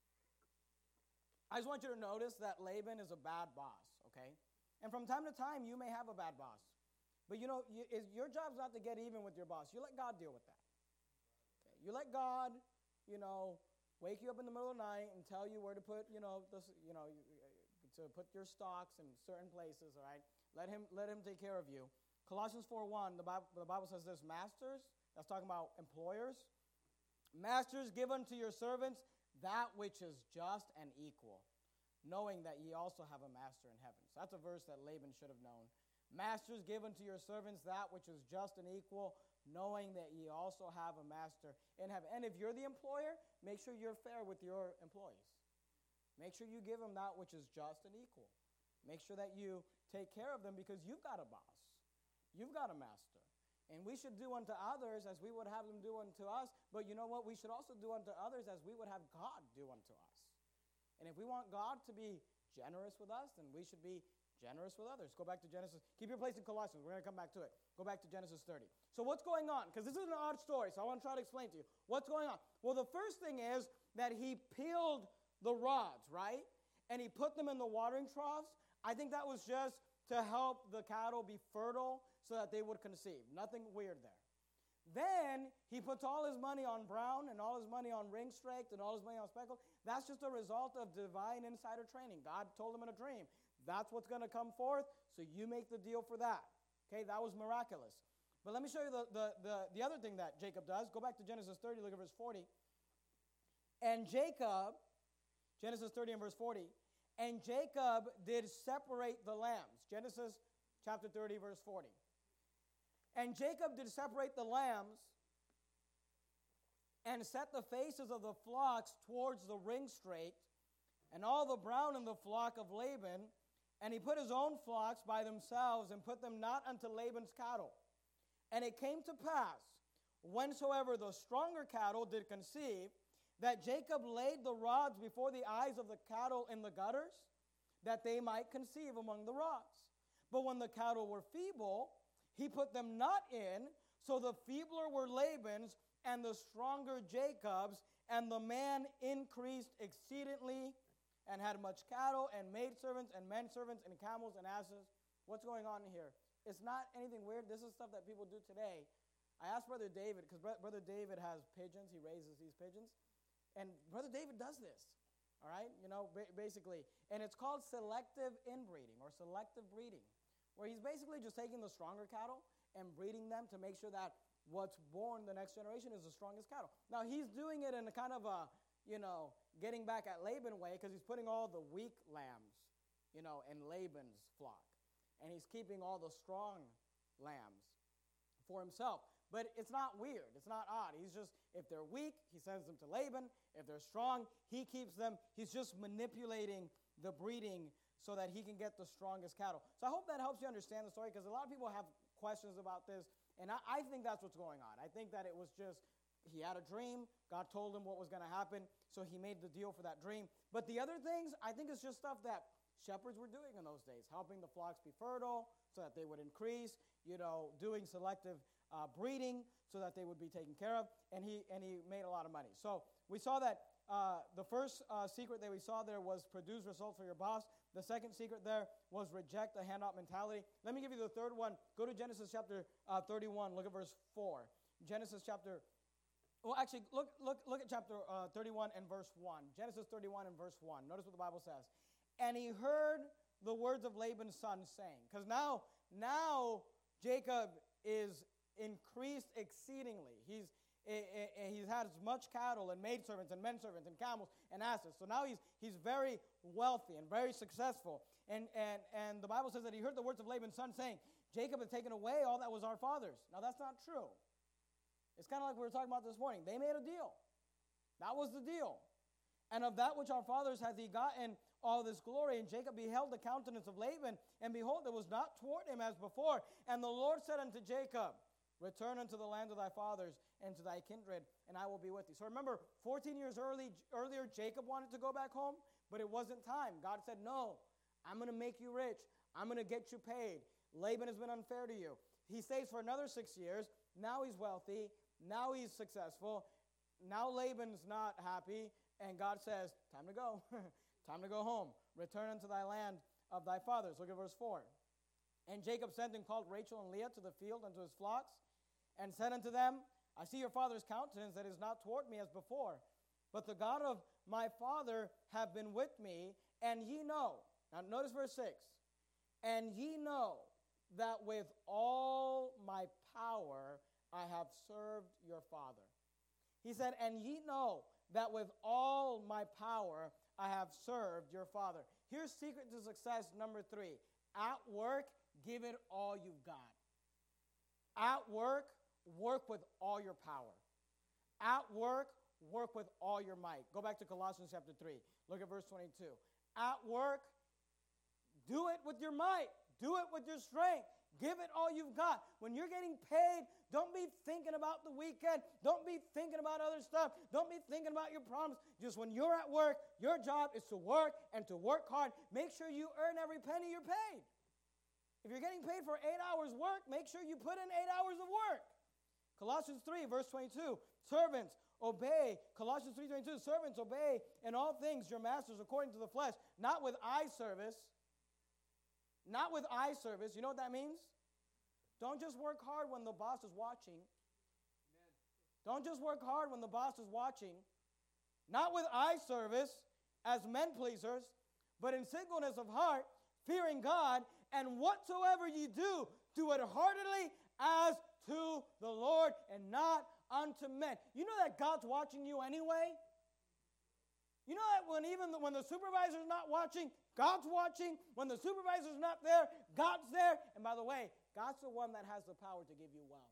I just want you to notice that Laban is a bad boss, okay? And from time to time, you may have a bad boss. But you know, you, is, your job's not to get even with your boss. You let God deal with that. Okay? You let God, you know, wake you up in the middle of the night and tell you where to put, you know, this, you know, to put your stocks in certain places, all right? Let him, let him take care of you. Colossians four one, the Bible, the Bible says this, masters, that's talking about employers. Masters, give unto your servants that which is just and equal, knowing that ye also have a master in heaven. So that's a verse that Laban should have known. Masters, give unto your servants that which is just and equal, knowing that ye also have a master in heaven. And if you're the employer, make sure you're fair with your employees. Make sure you give them that which is just and equal. Make sure that you take care of them because you've got a boss. You've got a master. And we should do unto others as we would have them do unto us. But you know what? We should also do unto others as we would have God do unto us. And if we want God to be generous with us, then we should be generous with others. Go back to Genesis. Keep your place in Colossians. We're going to come back to it. Go back to Genesis thirty. So what's going on? Because this is an odd story, so I want to try to explain to you. What's going on? Well, the first thing is that he peeled the rods, right? And he put them in the watering troughs. I think that was just to help the cattle be fertile so that they would conceive. Nothing weird there. Then he puts all his money on brown and all his money on ring straight and all his money on speckled. That's just a result of divine insider training. God told him in a dream, that's what's going to come forth, so you make the deal for that. Okay, that was miraculous. But let me show you the, the, the, the other thing that Jacob does. Go back to Genesis thirty, look at verse forty. And Jacob, Genesis thirty and verse forty, and Jacob did separate the lambs. Genesis chapter thirty, verse forty. And Jacob did separate the lambs and set the faces of the flocks towards the ring straight, and all the brown in the flock of Laban, and he put his own flocks by themselves and put them not unto Laban's cattle. And it came to pass, whensoever the stronger cattle did conceive, that Jacob laid the rods before the eyes of the cattle in the gutters, that they might conceive among the rods. But when the cattle were feeble, he put them not in, so the feebler were Laban's, and the stronger Jacob's, and the man increased exceedingly, and had much cattle, and maidservants, and menservants, and camels, and asses. What's going on here? It's not anything weird. This is stuff that people do today. I asked Brother David, because Brother David has pigeons. He raises these pigeons. And Brother David does this, all right? You know, ba- basically. And it's called selective inbreeding or selective breeding, where he's basically just taking the stronger cattle and breeding them to make sure that what's born the next generation is the strongest cattle. Now, he's doing it in a kind of a, you know, getting back at Laban way, because he's putting all the weak lambs, you know, in Laban's flock. And he's keeping all the strong lambs for himself. But it's not weird. It's not odd. He's just, if they're weak, he sends them to Laban. If they're strong, he keeps them. He's just manipulating the breeding so that he can get the strongest cattle. So I hope that helps you understand the story, because a lot of people have questions about this. And I, I think that's what's going on. I think that it was just, he had a dream. God told him what was going to happen, so he made the deal for that dream. But the other things, I think it's just stuff that shepherds were doing in those days, helping the flocks be fertile so that they would increase, you know, doing selective uh, breeding so that they would be taken care of, and he, and he made a lot of money. So we saw that uh, the first uh, secret that we saw there was produce results for your boss. The second secret there was reject the handout mentality. Let me give you the third one. Go to Genesis chapter uh, thirty-one. Look at verse four. Genesis chapter Well, actually, look, look, look at chapter uh, thirty-one and verse one. Genesis thirty-one and verse one. Notice what the Bible says. And he heard the words of Laban's son saying, because now, now Jacob is increased exceedingly. He's he has much cattle and maidservants and menservants and camels and asses. So now he's he's very wealthy and very successful. And and and the Bible says that he heard the words of Laban's son saying, Jacob had taken away all that was our father's. Now that's not true. It's kind of like we were talking about this morning. They made a deal. That was the deal. And of that which our fathers hath he gotten all this glory. And Jacob beheld the countenance of Laban, and behold, it was not toward him as before. And the Lord said unto Jacob, return unto the land of thy fathers and to thy kindred, and I will be with thee. So remember, fourteen years early, earlier, Jacob wanted to go back home, but it wasn't time. God said, no, I'm going to make you rich. I'm going to get you paid. Laban has been unfair to you. He stays for another six years. Now he's wealthy. Now he's successful. Now Laban's not happy, and God says, time to go. Time to go home. Return unto thy land of thy fathers. Look at verse four. And Jacob sent and called Rachel and Leah to the field unto his flocks, and said unto them, I see your father's countenance that is not toward me as before, but the God of my father have been with me, and ye know. Now notice verse six. And ye know that with all my power I have served your father. He said, and ye know that with all my power I have served your father. Here's secret to success number three. At work, give it all you've got. At work, work with all your power. At work, work with all your might. Go back to Colossians chapter three. Look at verse twenty-two. At work, do it with your might. Do it with your strength. Give it all you've got. When you're getting paid, don't be thinking about the weekend. Don't be thinking about other stuff. Don't be thinking about your problems. Just when you're at work, your job is to work and to work hard. Make sure you earn every penny you're paid. If you're getting paid for eight hours work, make sure you put in eight hours of work. Colossians three, verse twenty-two, servants, obey. Colossians three twenty-two, servants, obey in all things your masters according to the flesh, not with eye service. Not with eye service. You know what that means? Don't just work hard when the boss is watching. Amen. Don't just work hard when the boss is watching. Not with eye service as men pleasers, but in singleness of heart, fearing God, and whatsoever ye do, do it heartily as to the Lord and not unto men. You know that God's watching you anyway? You know that when even the, when the supervisor's not watching, God's watching. When the supervisor's not there, God's there. And by the way, God's the one that has the power to give you wealth.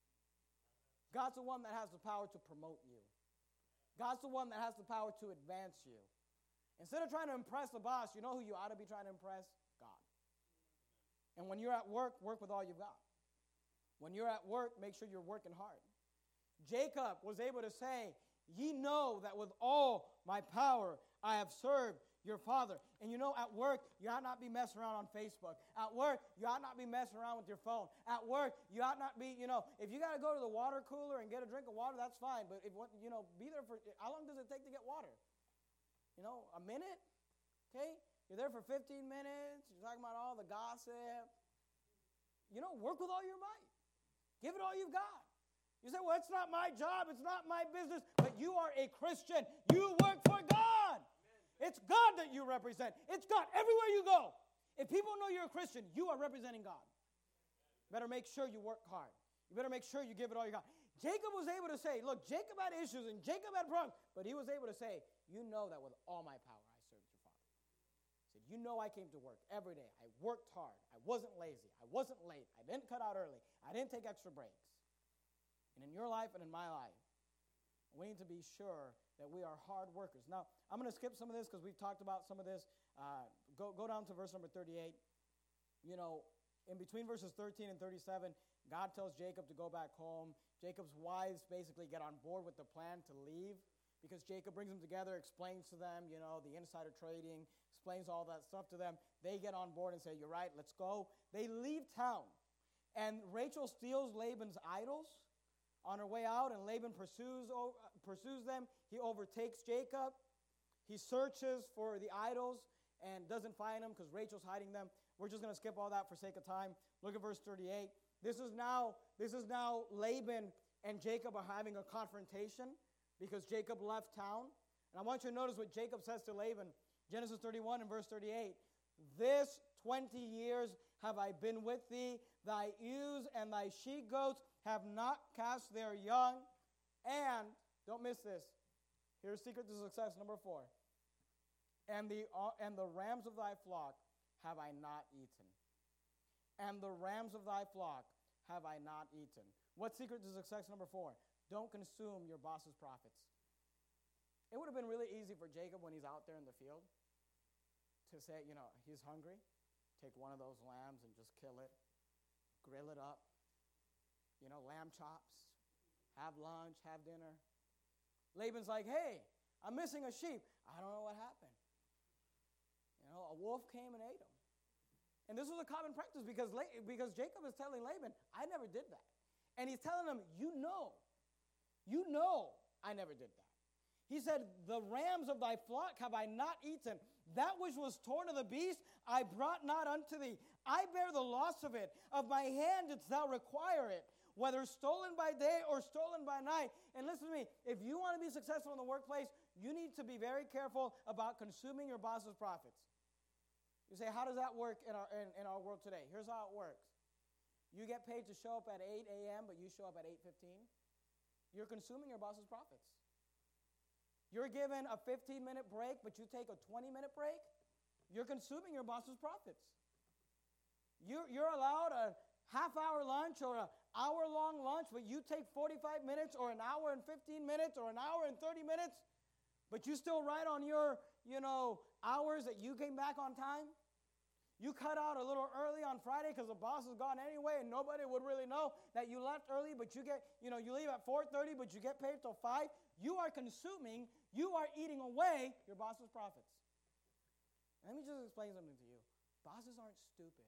God's the one that has the power to promote you. God's the one that has the power to advance you. Instead of trying to impress the boss, you know who you ought to be trying to impress? God. And when you're at work, work with all you've got. When you're at work, make sure you're working hard. Jacob was able to say, ye know that with all my power I have served your father. And you know, at work, you ought not be messing around on Facebook. At work, you ought not be messing around with your phone. At work, you ought not be, you know, if you got to go to the water cooler and get a drink of water, that's fine. But, if you know, be there for, how long does it take to get water? You know, a minute? Okay? You're there for fifteen minutes. You're talking about all the gossip. You know, work with all your might. Give it all you've got. You say, well, it's not my job, it's not my business, but you are a Christian. You work for God. Amen. It's God that you represent. It's God everywhere you go. If people know you're a Christian, you are representing God. You better make sure you work hard. You better make sure you give it all you got. Jacob was able to say, look, Jacob had issues and Jacob had problems, but he was able to say, you know that with all my power I served your father. He said, you know I came to work every day. I worked hard. I wasn't lazy. I wasn't late. I didn't cut out early. I didn't take extra breaks. And in your life and in my life, we need to be sure that we are hard workers. Now, I'm going to skip some of this because we've talked about some of this. Uh, go, go down to verse number thirty-eight. You know, in between verses thirteen and thirty-seven, God tells Jacob to go back home. Jacob's wives basically get on board with the plan to leave because Jacob brings them together, explains to them, you know, the insider trading, explains all that stuff to them. They get on board and say, you're right, let's go. They leave town. And Rachel steals Laban's idols on her way out, and Laban pursues, uh, pursues them. He overtakes Jacob. He searches for the idols and doesn't find them because Rachel's hiding them. We're just going to skip all that for sake of time. Look at verse thirty-eight. This is now, this is now Laban and Jacob are having a confrontation because Jacob left town. And I want you to notice what Jacob says to Laban. Genesis thirty-one and verse thirty-eight. This twenty years have I been with thee. Thy ewes and thy she-goats have not cast their young. And, don't miss this, here's secret to success, number four. And the, uh, and the rams of thy flock have I not eaten. And the rams of thy flock have I not eaten. What's secret to success, number four? Don't consume your boss's profits. It would have been really easy for Jacob when he's out there in the field to say, you know, he's hungry. Take one of those lambs and just kill it. Grill it up. You know, lamb chops. Have lunch, have dinner. Laban's like, hey, I'm missing a sheep. I don't know what happened. You know, a wolf came and ate him. And this was a common practice because, La- because Jacob is telling Laban, I never did that. And he's telling him, you know, you know I never did that. He said, the rams of thy flock have I not eaten. That which was torn of the beast I brought not unto thee. I bear the loss of it. Of my hand didst thou require it, whether stolen by day or stolen by night. And listen to me, if you want to be successful in the workplace, you need to be very careful about consuming your boss's profits. You say, how does that work in our, in, in our world today? Here's how it works. You get paid to show up at eight a.m., but you show up at eight fifteen. You're consuming your boss's profits. You're given a fifteen-minute break, but you take a twenty-minute break. You're consuming your boss's profits. You're, you're allowed a half-hour lunch or an hour-long lunch, but you take forty-five minutes or an hour and fifteen minutes or an hour and thirty minutes, but you still write on your, you know, hours that you came back on time. You cut out a little early on Friday because the boss is gone anyway and nobody would really know that you left early, but you get, you know, you leave at four thirty, but you get paid till five. You are consuming, you are eating away your boss's profits. Let me just explain something to you. Bosses aren't stupid.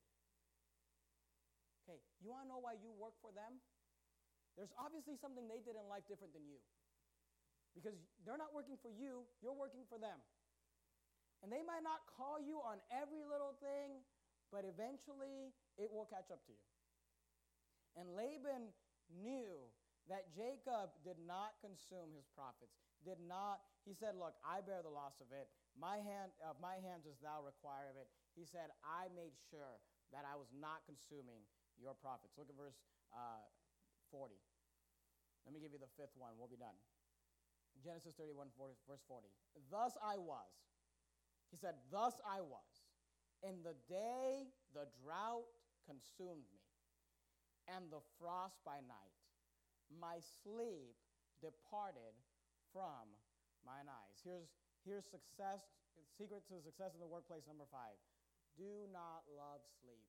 Okay, you want to know why you work for them? There's obviously something they did in life different than you. Because they're not working for you, you're working for them. And they might not call you on every little thing, but eventually it will catch up to you. And Laban knew that Jacob did not consume his profits, did not, he said, look, I bear the loss of it. My hand, of my hands dost thou require of it. He said, I made sure that I was not consuming your profits. Look at verse uh, forty. Let me give you the fifth one. We'll be done. Genesis thirty-one, verse forty. Thus I was. He said, thus I was. In the day the drought consumed me, and the frost by night. My sleep departed from mine eyes. Here's, here's success, secret to success in the workplace, number five. Do not love sleep.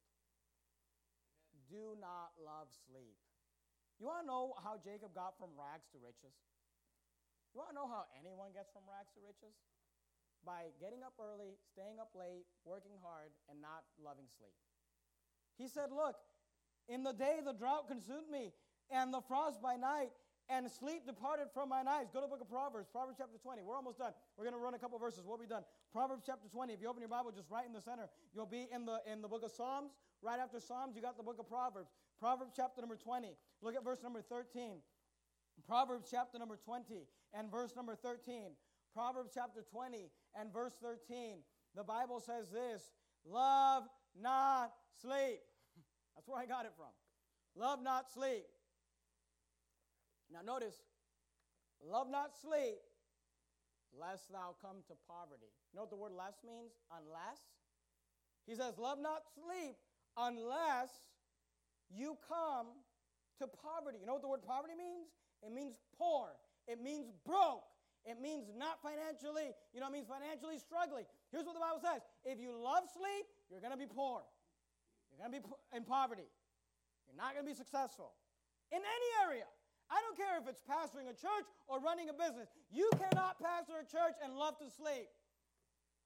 Do not love sleep. You want to know how Jacob got from rags to riches? You want to know how anyone gets from rags to riches? By getting up early, staying up late, working hard, and not loving sleep. He said, look, in the day the drought consumed me, and the frost by night, and sleep departed from mine eyes. Go to the book of Proverbs, Proverbs chapter twenty. We're almost done. We're going to run a couple verses. We'll be done. Proverbs chapter twenty. If you open your Bible, just right in the center, you'll be in the, in the book of Psalms. Right after Psalms, you got the book of Proverbs. Proverbs chapter number twenty. Look at verse number thirteen. Proverbs chapter number twenty and verse number thirteen. Proverbs chapter twenty and verse thirteen. The Bible says this, love not sleep. That's where I got it from. Love not sleep. Now notice, love not sleep, lest thou come to poverty. You know what the word lest means? Unless. He says, love not sleep unless you come to poverty. You know what the word poverty means? It means poor. It means broke. It means not financially, you know, it means financially struggling. Here's what the Bible says. If you love sleep, you're going to be poor. You're going to be in poverty. You're not going to be successful in any area. I don't care if it's pastoring a church or running a business. You cannot pastor a church and love to sleep.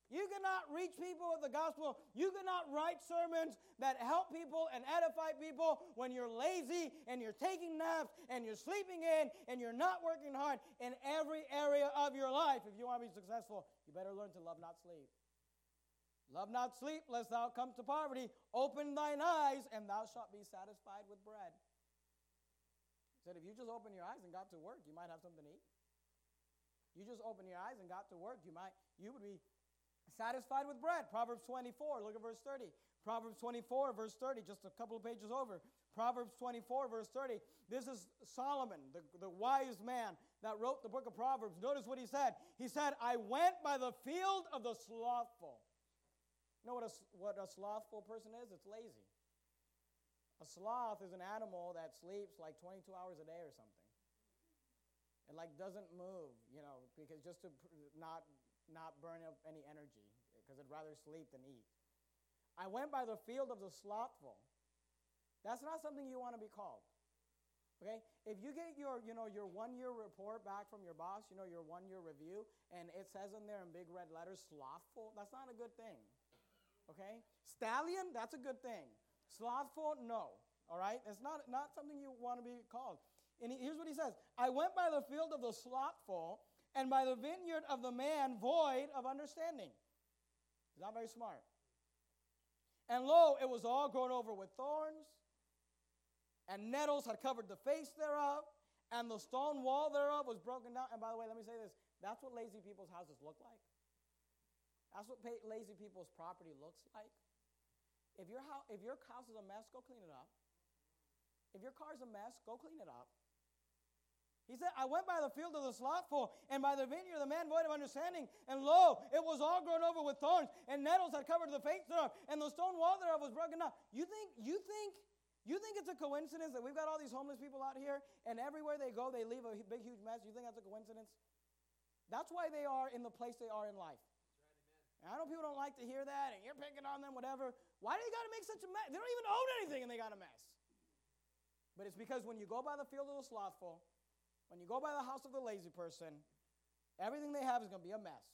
You cannot reach people with the gospel. You cannot write sermons that help people and edify people when you're lazy and you're taking naps and you're sleeping in and you're not working hard in every area of your life. If you want to be successful, you better learn to love, not sleep. Love not sleep, lest thou come to poverty. Open thine eyes, and thou shalt be satisfied with bread. He said, if you just open your eyes and got to work, you might have something to eat. You just open your eyes and got to work, you might, you would be satisfied with bread. Proverbs twenty-four, look at verse thirty. Proverbs twenty-four, verse thirty, just a couple of pages over. Proverbs twenty-four, verse thirty. This is Solomon, the, the wise man that wrote the book of Proverbs. Notice what he said. He said, I went by the field of the slothful. You know what a, what a slothful person is? It's lazy. A sloth is an animal that sleeps like twenty-two hours a day or something. It like doesn't move, you know, because just to not... not burn up any energy, because I'd rather sleep than eat. I went by the field of the slothful. That's not something you want to be called. Okay? If you get your, you know, your one-year report back from your boss, you know, your one-year review, and it says in there in big red letters, slothful, that's not a good thing. Okay? Stallion, that's a good thing. Slothful, no. All right? It's not, not something you want to be called. And he, here's what he says. I went by the field of the slothful, and by the vineyard of the man void of understanding. He's not very smart. And lo, it was all grown over with thorns, and nettles had covered the face thereof, and the stone wall thereof was broken down. And by the way, let me say this. That's what lazy people's houses look like. That's what pa- lazy people's property looks like. If your, house, if your house is a mess, go clean it up. If your car is a mess, go clean it up. He said, I went by the field of the slothful, and by the vineyard of the man void of understanding, and lo, it was all grown over with thorns, and nettles had covered the face thereof, and the stone wall thereof was broken down. You think, you think, you think it's a coincidence that we've got all these homeless people out here, and everywhere they go, they leave a big, huge mess? You think that's a coincidence? That's why they are in the place they are in life. And I know people don't like to hear that, and you're picking on them, whatever. Why do you got to make such a mess? They don't even own anything, and they got a mess. But it's because when you go by the field of the slothful, when you go by the house of the lazy person, everything they have is going to be a mess.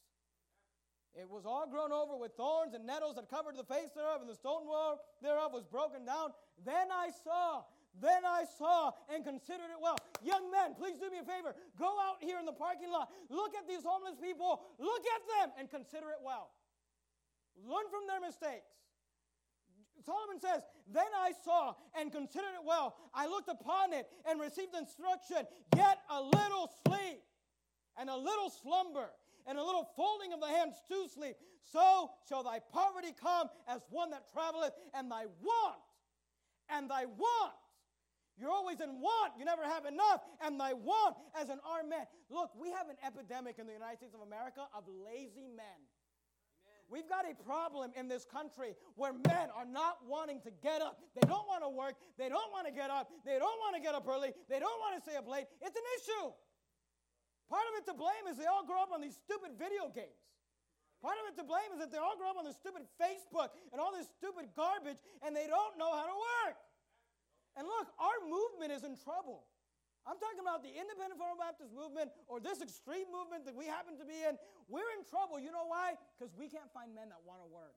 It was all grown over with thorns and nettles that covered the face thereof, and the stone wall thereof was broken down. Then I saw, then I saw and considered it well. Young men, please do me a favor. Go out here in the parking lot. Look at these homeless people. Look at them and consider it well. Learn from their mistakes. Solomon says, then I saw and considered it well. I looked upon it and received instruction. Yet a little sleep and a little slumber and a little folding of the hands to sleep. So shall thy poverty come as one that traveleth, and thy want, and thy want. You're always in want. You never have enough. And thy want as an armed man. Look, we have an epidemic in the United States of America of lazy men. We've got a problem in this country where men are not wanting to get up. They don't want to work. They don't want to get up. They don't want to get up early. They don't want to stay up late. It's an issue. Part of it to blame is they all grow up on these stupid video games. Part of it to blame is that they all grow up on this stupid Facebook and all this stupid garbage, and they don't know how to work. And look, our movement is in trouble. I'm talking about the Independent Fundamental Baptist movement or this extreme movement that we happen to be in. We're in trouble. You know why? Because we can't find men that want to work.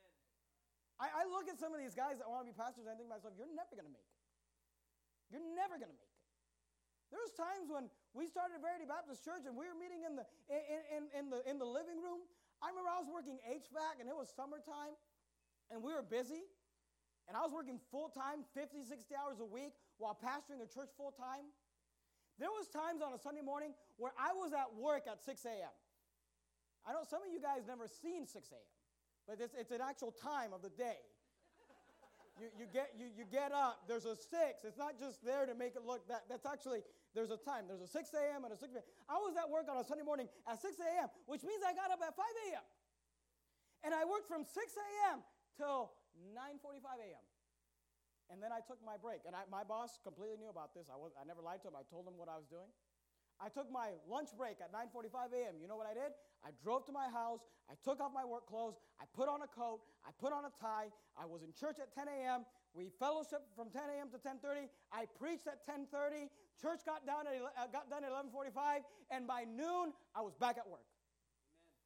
I, I look at some of these guys that want to be pastors and I think to myself, you're never going to make it. You're never going to make it. There was times when we started Verity Baptist Church and we were meeting in the, in, in, in the, in the living room. I remember I was working H V A C and it was summertime and we were busy. And I was working full-time, fifty, sixty hours a week while pastoring a church full-time. There was times on a Sunday morning where I was at work at six a.m. I know some of you guys never seen six a.m., but it's, it's an actual time of the day. You, you, get, you, you get up, there's a six. It's not just there to make it look, that. that's actually, there's a time. There's a six a.m. and a six p.m. I was at work on a Sunday morning at six a.m., which means I got up at five a.m. And I worked from six a.m. till nine forty-five a.m. And then I took my break. And I, my boss completely knew about this. I, was, I never lied to him. I told him what I was doing. I took my lunch break at nine forty-five a.m. You know what I did? I drove to my house. I took off my work clothes. I put on a coat. I put on a tie. I was in church at ten a.m. We fellowshiped from ten a.m. to ten thirty. I preached at ten thirty. Church got, down at, uh, got done at eleven forty-five. And by noon, I was back at work.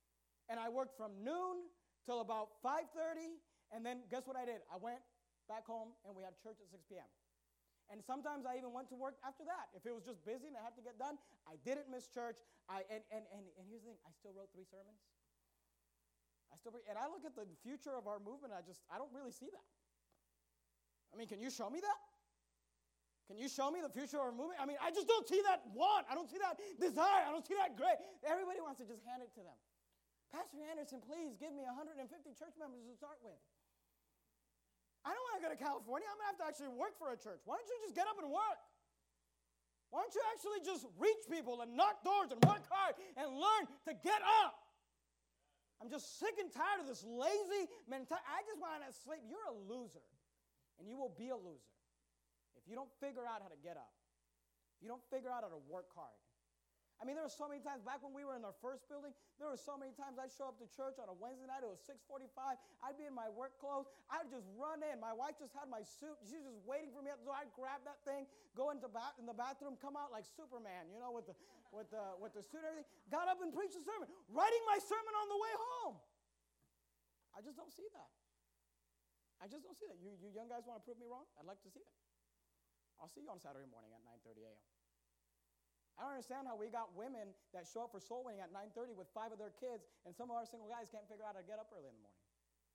And I worked from noon till about five thirty, and then guess what I did? I went back home, and we had church at six p.m. And sometimes I even went to work after that. If it was just busy and I had to get done, I didn't miss church. I, and, and, and, and here's the thing, I still wrote three sermons. I still, and I look at the future of our movement, I just, I don't really see that. I mean, can you show me that? Can you show me the future of our movement? I mean, I just don't see that want. I don't see that desire. I don't see that great. Everybody wants to just hand it to them. Pastor Anderson, please give me one hundred fifty church members to start with. I don't want to go to California. I'm going to have to actually work for a church. Why don't you just get up and work? Why don't you actually just reach people and knock doors and work hard and learn to get up? I'm just sick and tired of this lazy mentality. I just want to sleep. You're a loser, and you will be a loser if you don't figure out how to get up. If you don't figure out how to work hard. I mean, there were so many times, back when we were in our first building, there were so many times I'd show up to church on a Wednesday night, it was six forty-five, I'd be in my work clothes, I'd just run in. My wife just had my suit, she was just waiting for me, so I'd grab that thing, go into ba- in the bathroom, come out like Superman, you know, with the, with, the, with the suit and everything, got up and preached the sermon, writing my sermon on the way home. I just don't see that. I just don't see that. You, you young guys want to prove me wrong? I'd like to see it. I'll see you on Saturday morning at nine thirty a.m. I don't understand how we got women that show up for soul winning at nine thirty with five of their kids, and some of our single guys can't figure out how to get up early in the morning.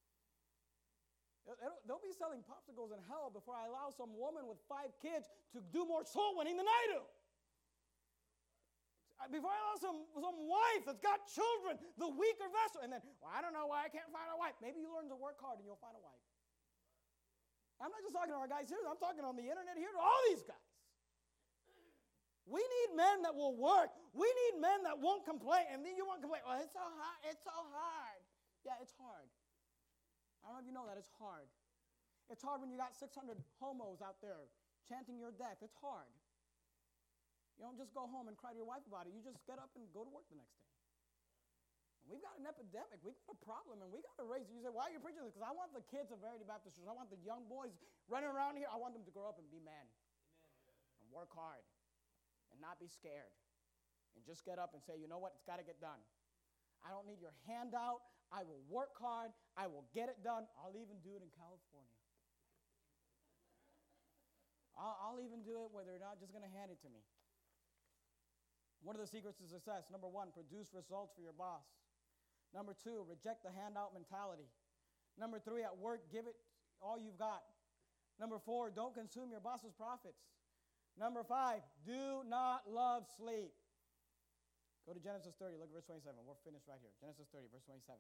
They'll be selling popsicles in hell before I allow some woman with five kids to do more soul winning than I do. Before I allow some, some wife that's got children, the weaker vessel, and then, well, I don't know why I can't find a wife. Maybe you learn to work hard and you'll find a wife. I'm not just talking to our guys here. I'm talking on the internet here to all these guys. We need men that will work. We need men that won't complain. And then you won't complain. Well, it's so hard. It's so hard. Yeah, it's hard. I don't know if you know that. It's hard. It's hard when you got six hundred homos out there chanting your death. It's hard. You don't just go home and cry to your wife about it. You just get up and go to work the next day. And we've got an epidemic. We've got a problem, and we've got to raise it. You say, why are you preaching this? Because I want the kids of Verity Baptist Church. I want the young boys running around here. I want them to grow up and be men. Amen. And work hard. And not be scared. And just get up and say, you know what, it's got to get done. I don't need your handout. I will work hard. I will get it done. I'll even do it in California. I'll, I'll even do it where they're not just going to hand it to me. What are the secrets to success? Number one, produce results for your boss. Number two, reject the handout mentality. Number three, at work, give it all you've got. Number four, don't consume your boss's profits. Number five, do not love sleep. Go to Genesis thirty, look at verse twenty-seven. We're finished right here. Genesis thirty, verse twenty-seven.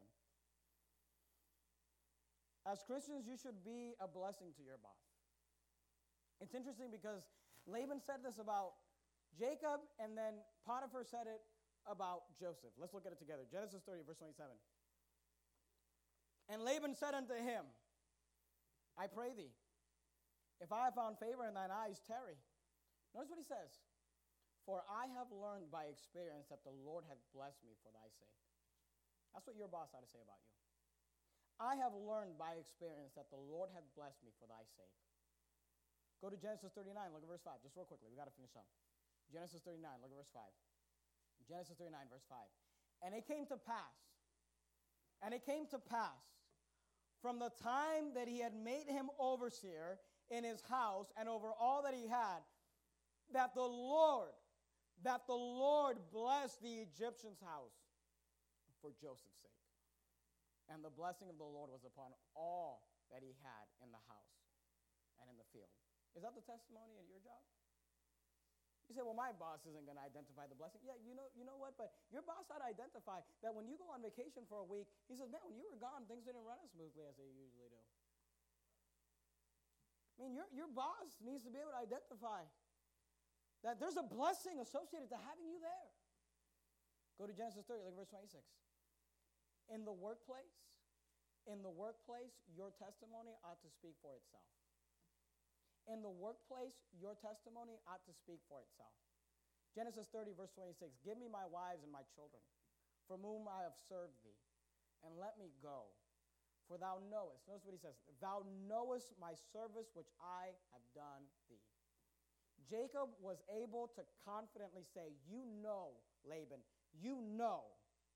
As Christians, you should be a blessing to your boss. It's interesting because Laban said this about Jacob, and then Potiphar said it about Joseph. Let's look at it together. Genesis thirty, verse twenty-seven. And Laban said unto him, I pray thee, if I have found favor in thine eyes, tarry. Notice what he says. For I have learned by experience that the Lord hath blessed me for thy sake. That's what your boss ought to say about you. I have learned by experience that the Lord hath blessed me for thy sake. Go to Genesis thirty-nine, look at verse five, just real quickly. We've got to finish up. Genesis thirty-nine, look at verse five. Genesis thirty-nine, verse five. And it came to pass, and it came to pass, from the time that he had made him overseer in his house and over all that he had, that the Lord, that the Lord blessed the Egyptian's house for Joseph's sake. And the blessing of the Lord was upon all that he had in the house and in the field. Is that the testimony at your job? You say, well, my boss isn't going to identify the blessing. Yeah, you know, you know what? But your boss ought to identify that when you go on vacation for a week, he says, man, when you were gone, things didn't run as smoothly as they usually do. I mean, your, your boss needs to be able to identify that there's a blessing associated to having you there. Go to Genesis thirty, look at verse twenty-six. In the workplace, in the workplace, your testimony ought to speak for itself. In the workplace, your testimony ought to speak for itself. Genesis thirty, verse twenty-six. Give me my wives and my children, from whom I have served thee, and let me go. For thou knowest, notice what he says, thou knowest my service which I have done thee. Jacob was able to confidently say, you know, Laban, you know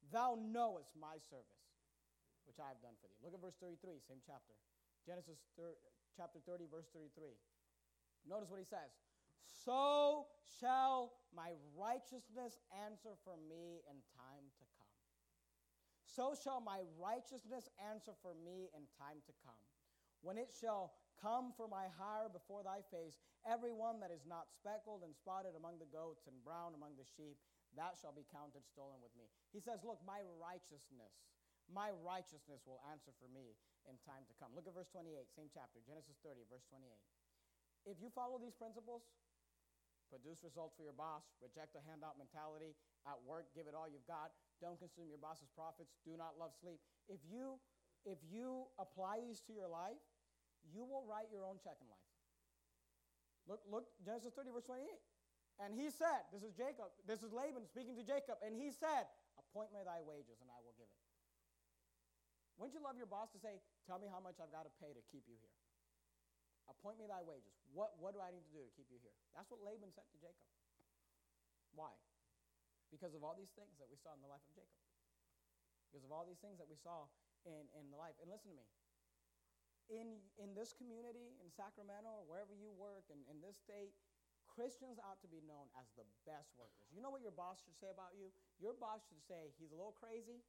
Thou knowest my service, which I have done for thee. Look at verse thirty-three, same chapter. Genesis thir- chapter thirty, verse thirty-three. Notice what he says. So shall my righteousness answer for me in time to come. So shall my righteousness answer for me in time to come. When it shall come for my hire before thy face, every one that is not speckled and spotted among the goats and brown among the sheep, that shall be counted stolen with me. He says, look, my righteousness, my righteousness will answer for me in time to come. Look at verse twenty-eight, same chapter, Genesis thirty, verse twenty-eight. If you follow these principles, produce results for your boss, reject a handout mentality, at work, give it all you've got, don't consume your boss's profits, do not love sleep. If you, if you apply these to your life, you will write your own check in life. Look, look, Genesis thirty, verse twenty-eight. And he said, this is Jacob, this is Laban speaking to Jacob, and he said, appoint me thy wages, and I will give it. Wouldn't you love your boss to say, tell me how much I've got to pay to keep you here? Appoint me thy wages. What, what do I need to do to keep you here? That's what Laban said to Jacob. Why? Because of all these things that we saw in the life of Jacob. Because of all these things that we saw in, in the life. And listen to me. In, in this community, in Sacramento, or wherever you work, in, in this state, Christians ought to be known as the best workers. You know what your boss should say about you? Your boss should say, he's a little crazy.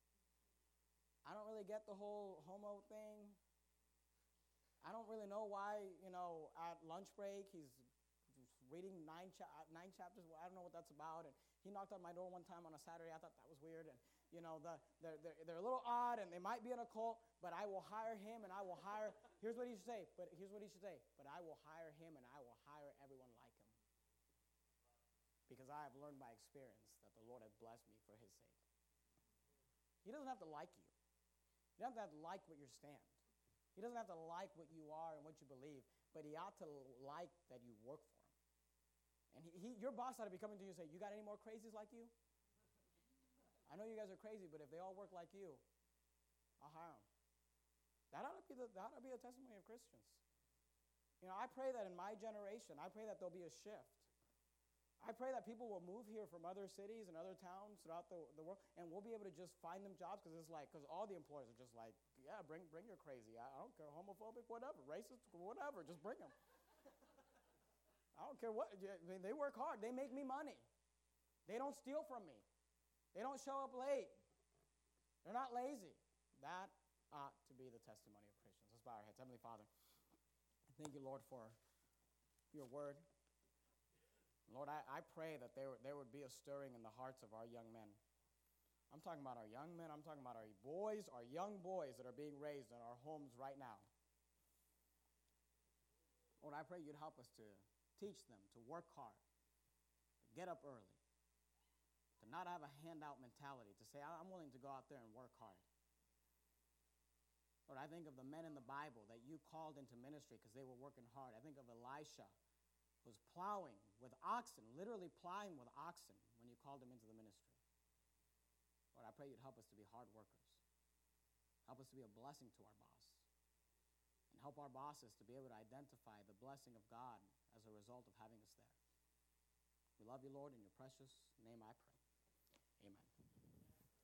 I don't really get the whole homo thing. I don't really know why, you know, at lunch break, he's reading nine, cha- nine chapters. I don't know what that's about. And he knocked on my door one time on a Saturday. I thought that was weird. And, you know, the, they're, they're, they're a little odd, and they might be in a cult, but I will hire him, and I will hire, here's what he should say, but here's what he should say, but I will hire him, and I will hire everyone like him. Because I have learned by experience that the Lord has blessed me for his sake. He doesn't have to like you. He doesn't have to like what your stand. He doesn't have to like what you are and what you believe, but he ought to like that you work for him. And he, he, your boss ought to be coming to you and say, you got any more crazies like you? I know you guys are crazy, but if they all work like you, I'll hire them. That ought to be the, that ought to be a testimony of Christians. You know, I pray that in my generation, I pray that there'll be a shift. I pray that people will move here from other cities and other towns throughout the, the world, and we'll be able to just find them jobs, because it's like, because all the employers are just like, yeah, bring bring your crazy. I, I don't care, homophobic, whatever, racist, whatever, just bring them. I don't care what. I mean, they work hard. They make me money. They don't steal from me. They don't show up late. They're not lazy. That ought to be the testimony of Christians. Let's bow our heads. Heavenly Father, thank you, Lord, for your word. Lord, I, I pray that there, there would be a stirring in the hearts of our young men. I'm talking about our young men. I'm talking about our boys, our young boys that are being raised in our homes right now. Lord, I pray you'd help us to teach them to work hard, to get up early, to not have a handout mentality, to say, I'm willing to go out there and work hard. Lord, I think of the men in the Bible that you called into ministry because they were working hard. I think of Elisha, who was plowing with oxen, literally plowing with oxen when you called him into the ministry. Lord, I pray you'd help us to be hard workers. Help us to be a blessing to our boss. And help our bosses to be able to identify the blessing of God as a result of having us there. We love you, Lord. In your precious name I pray.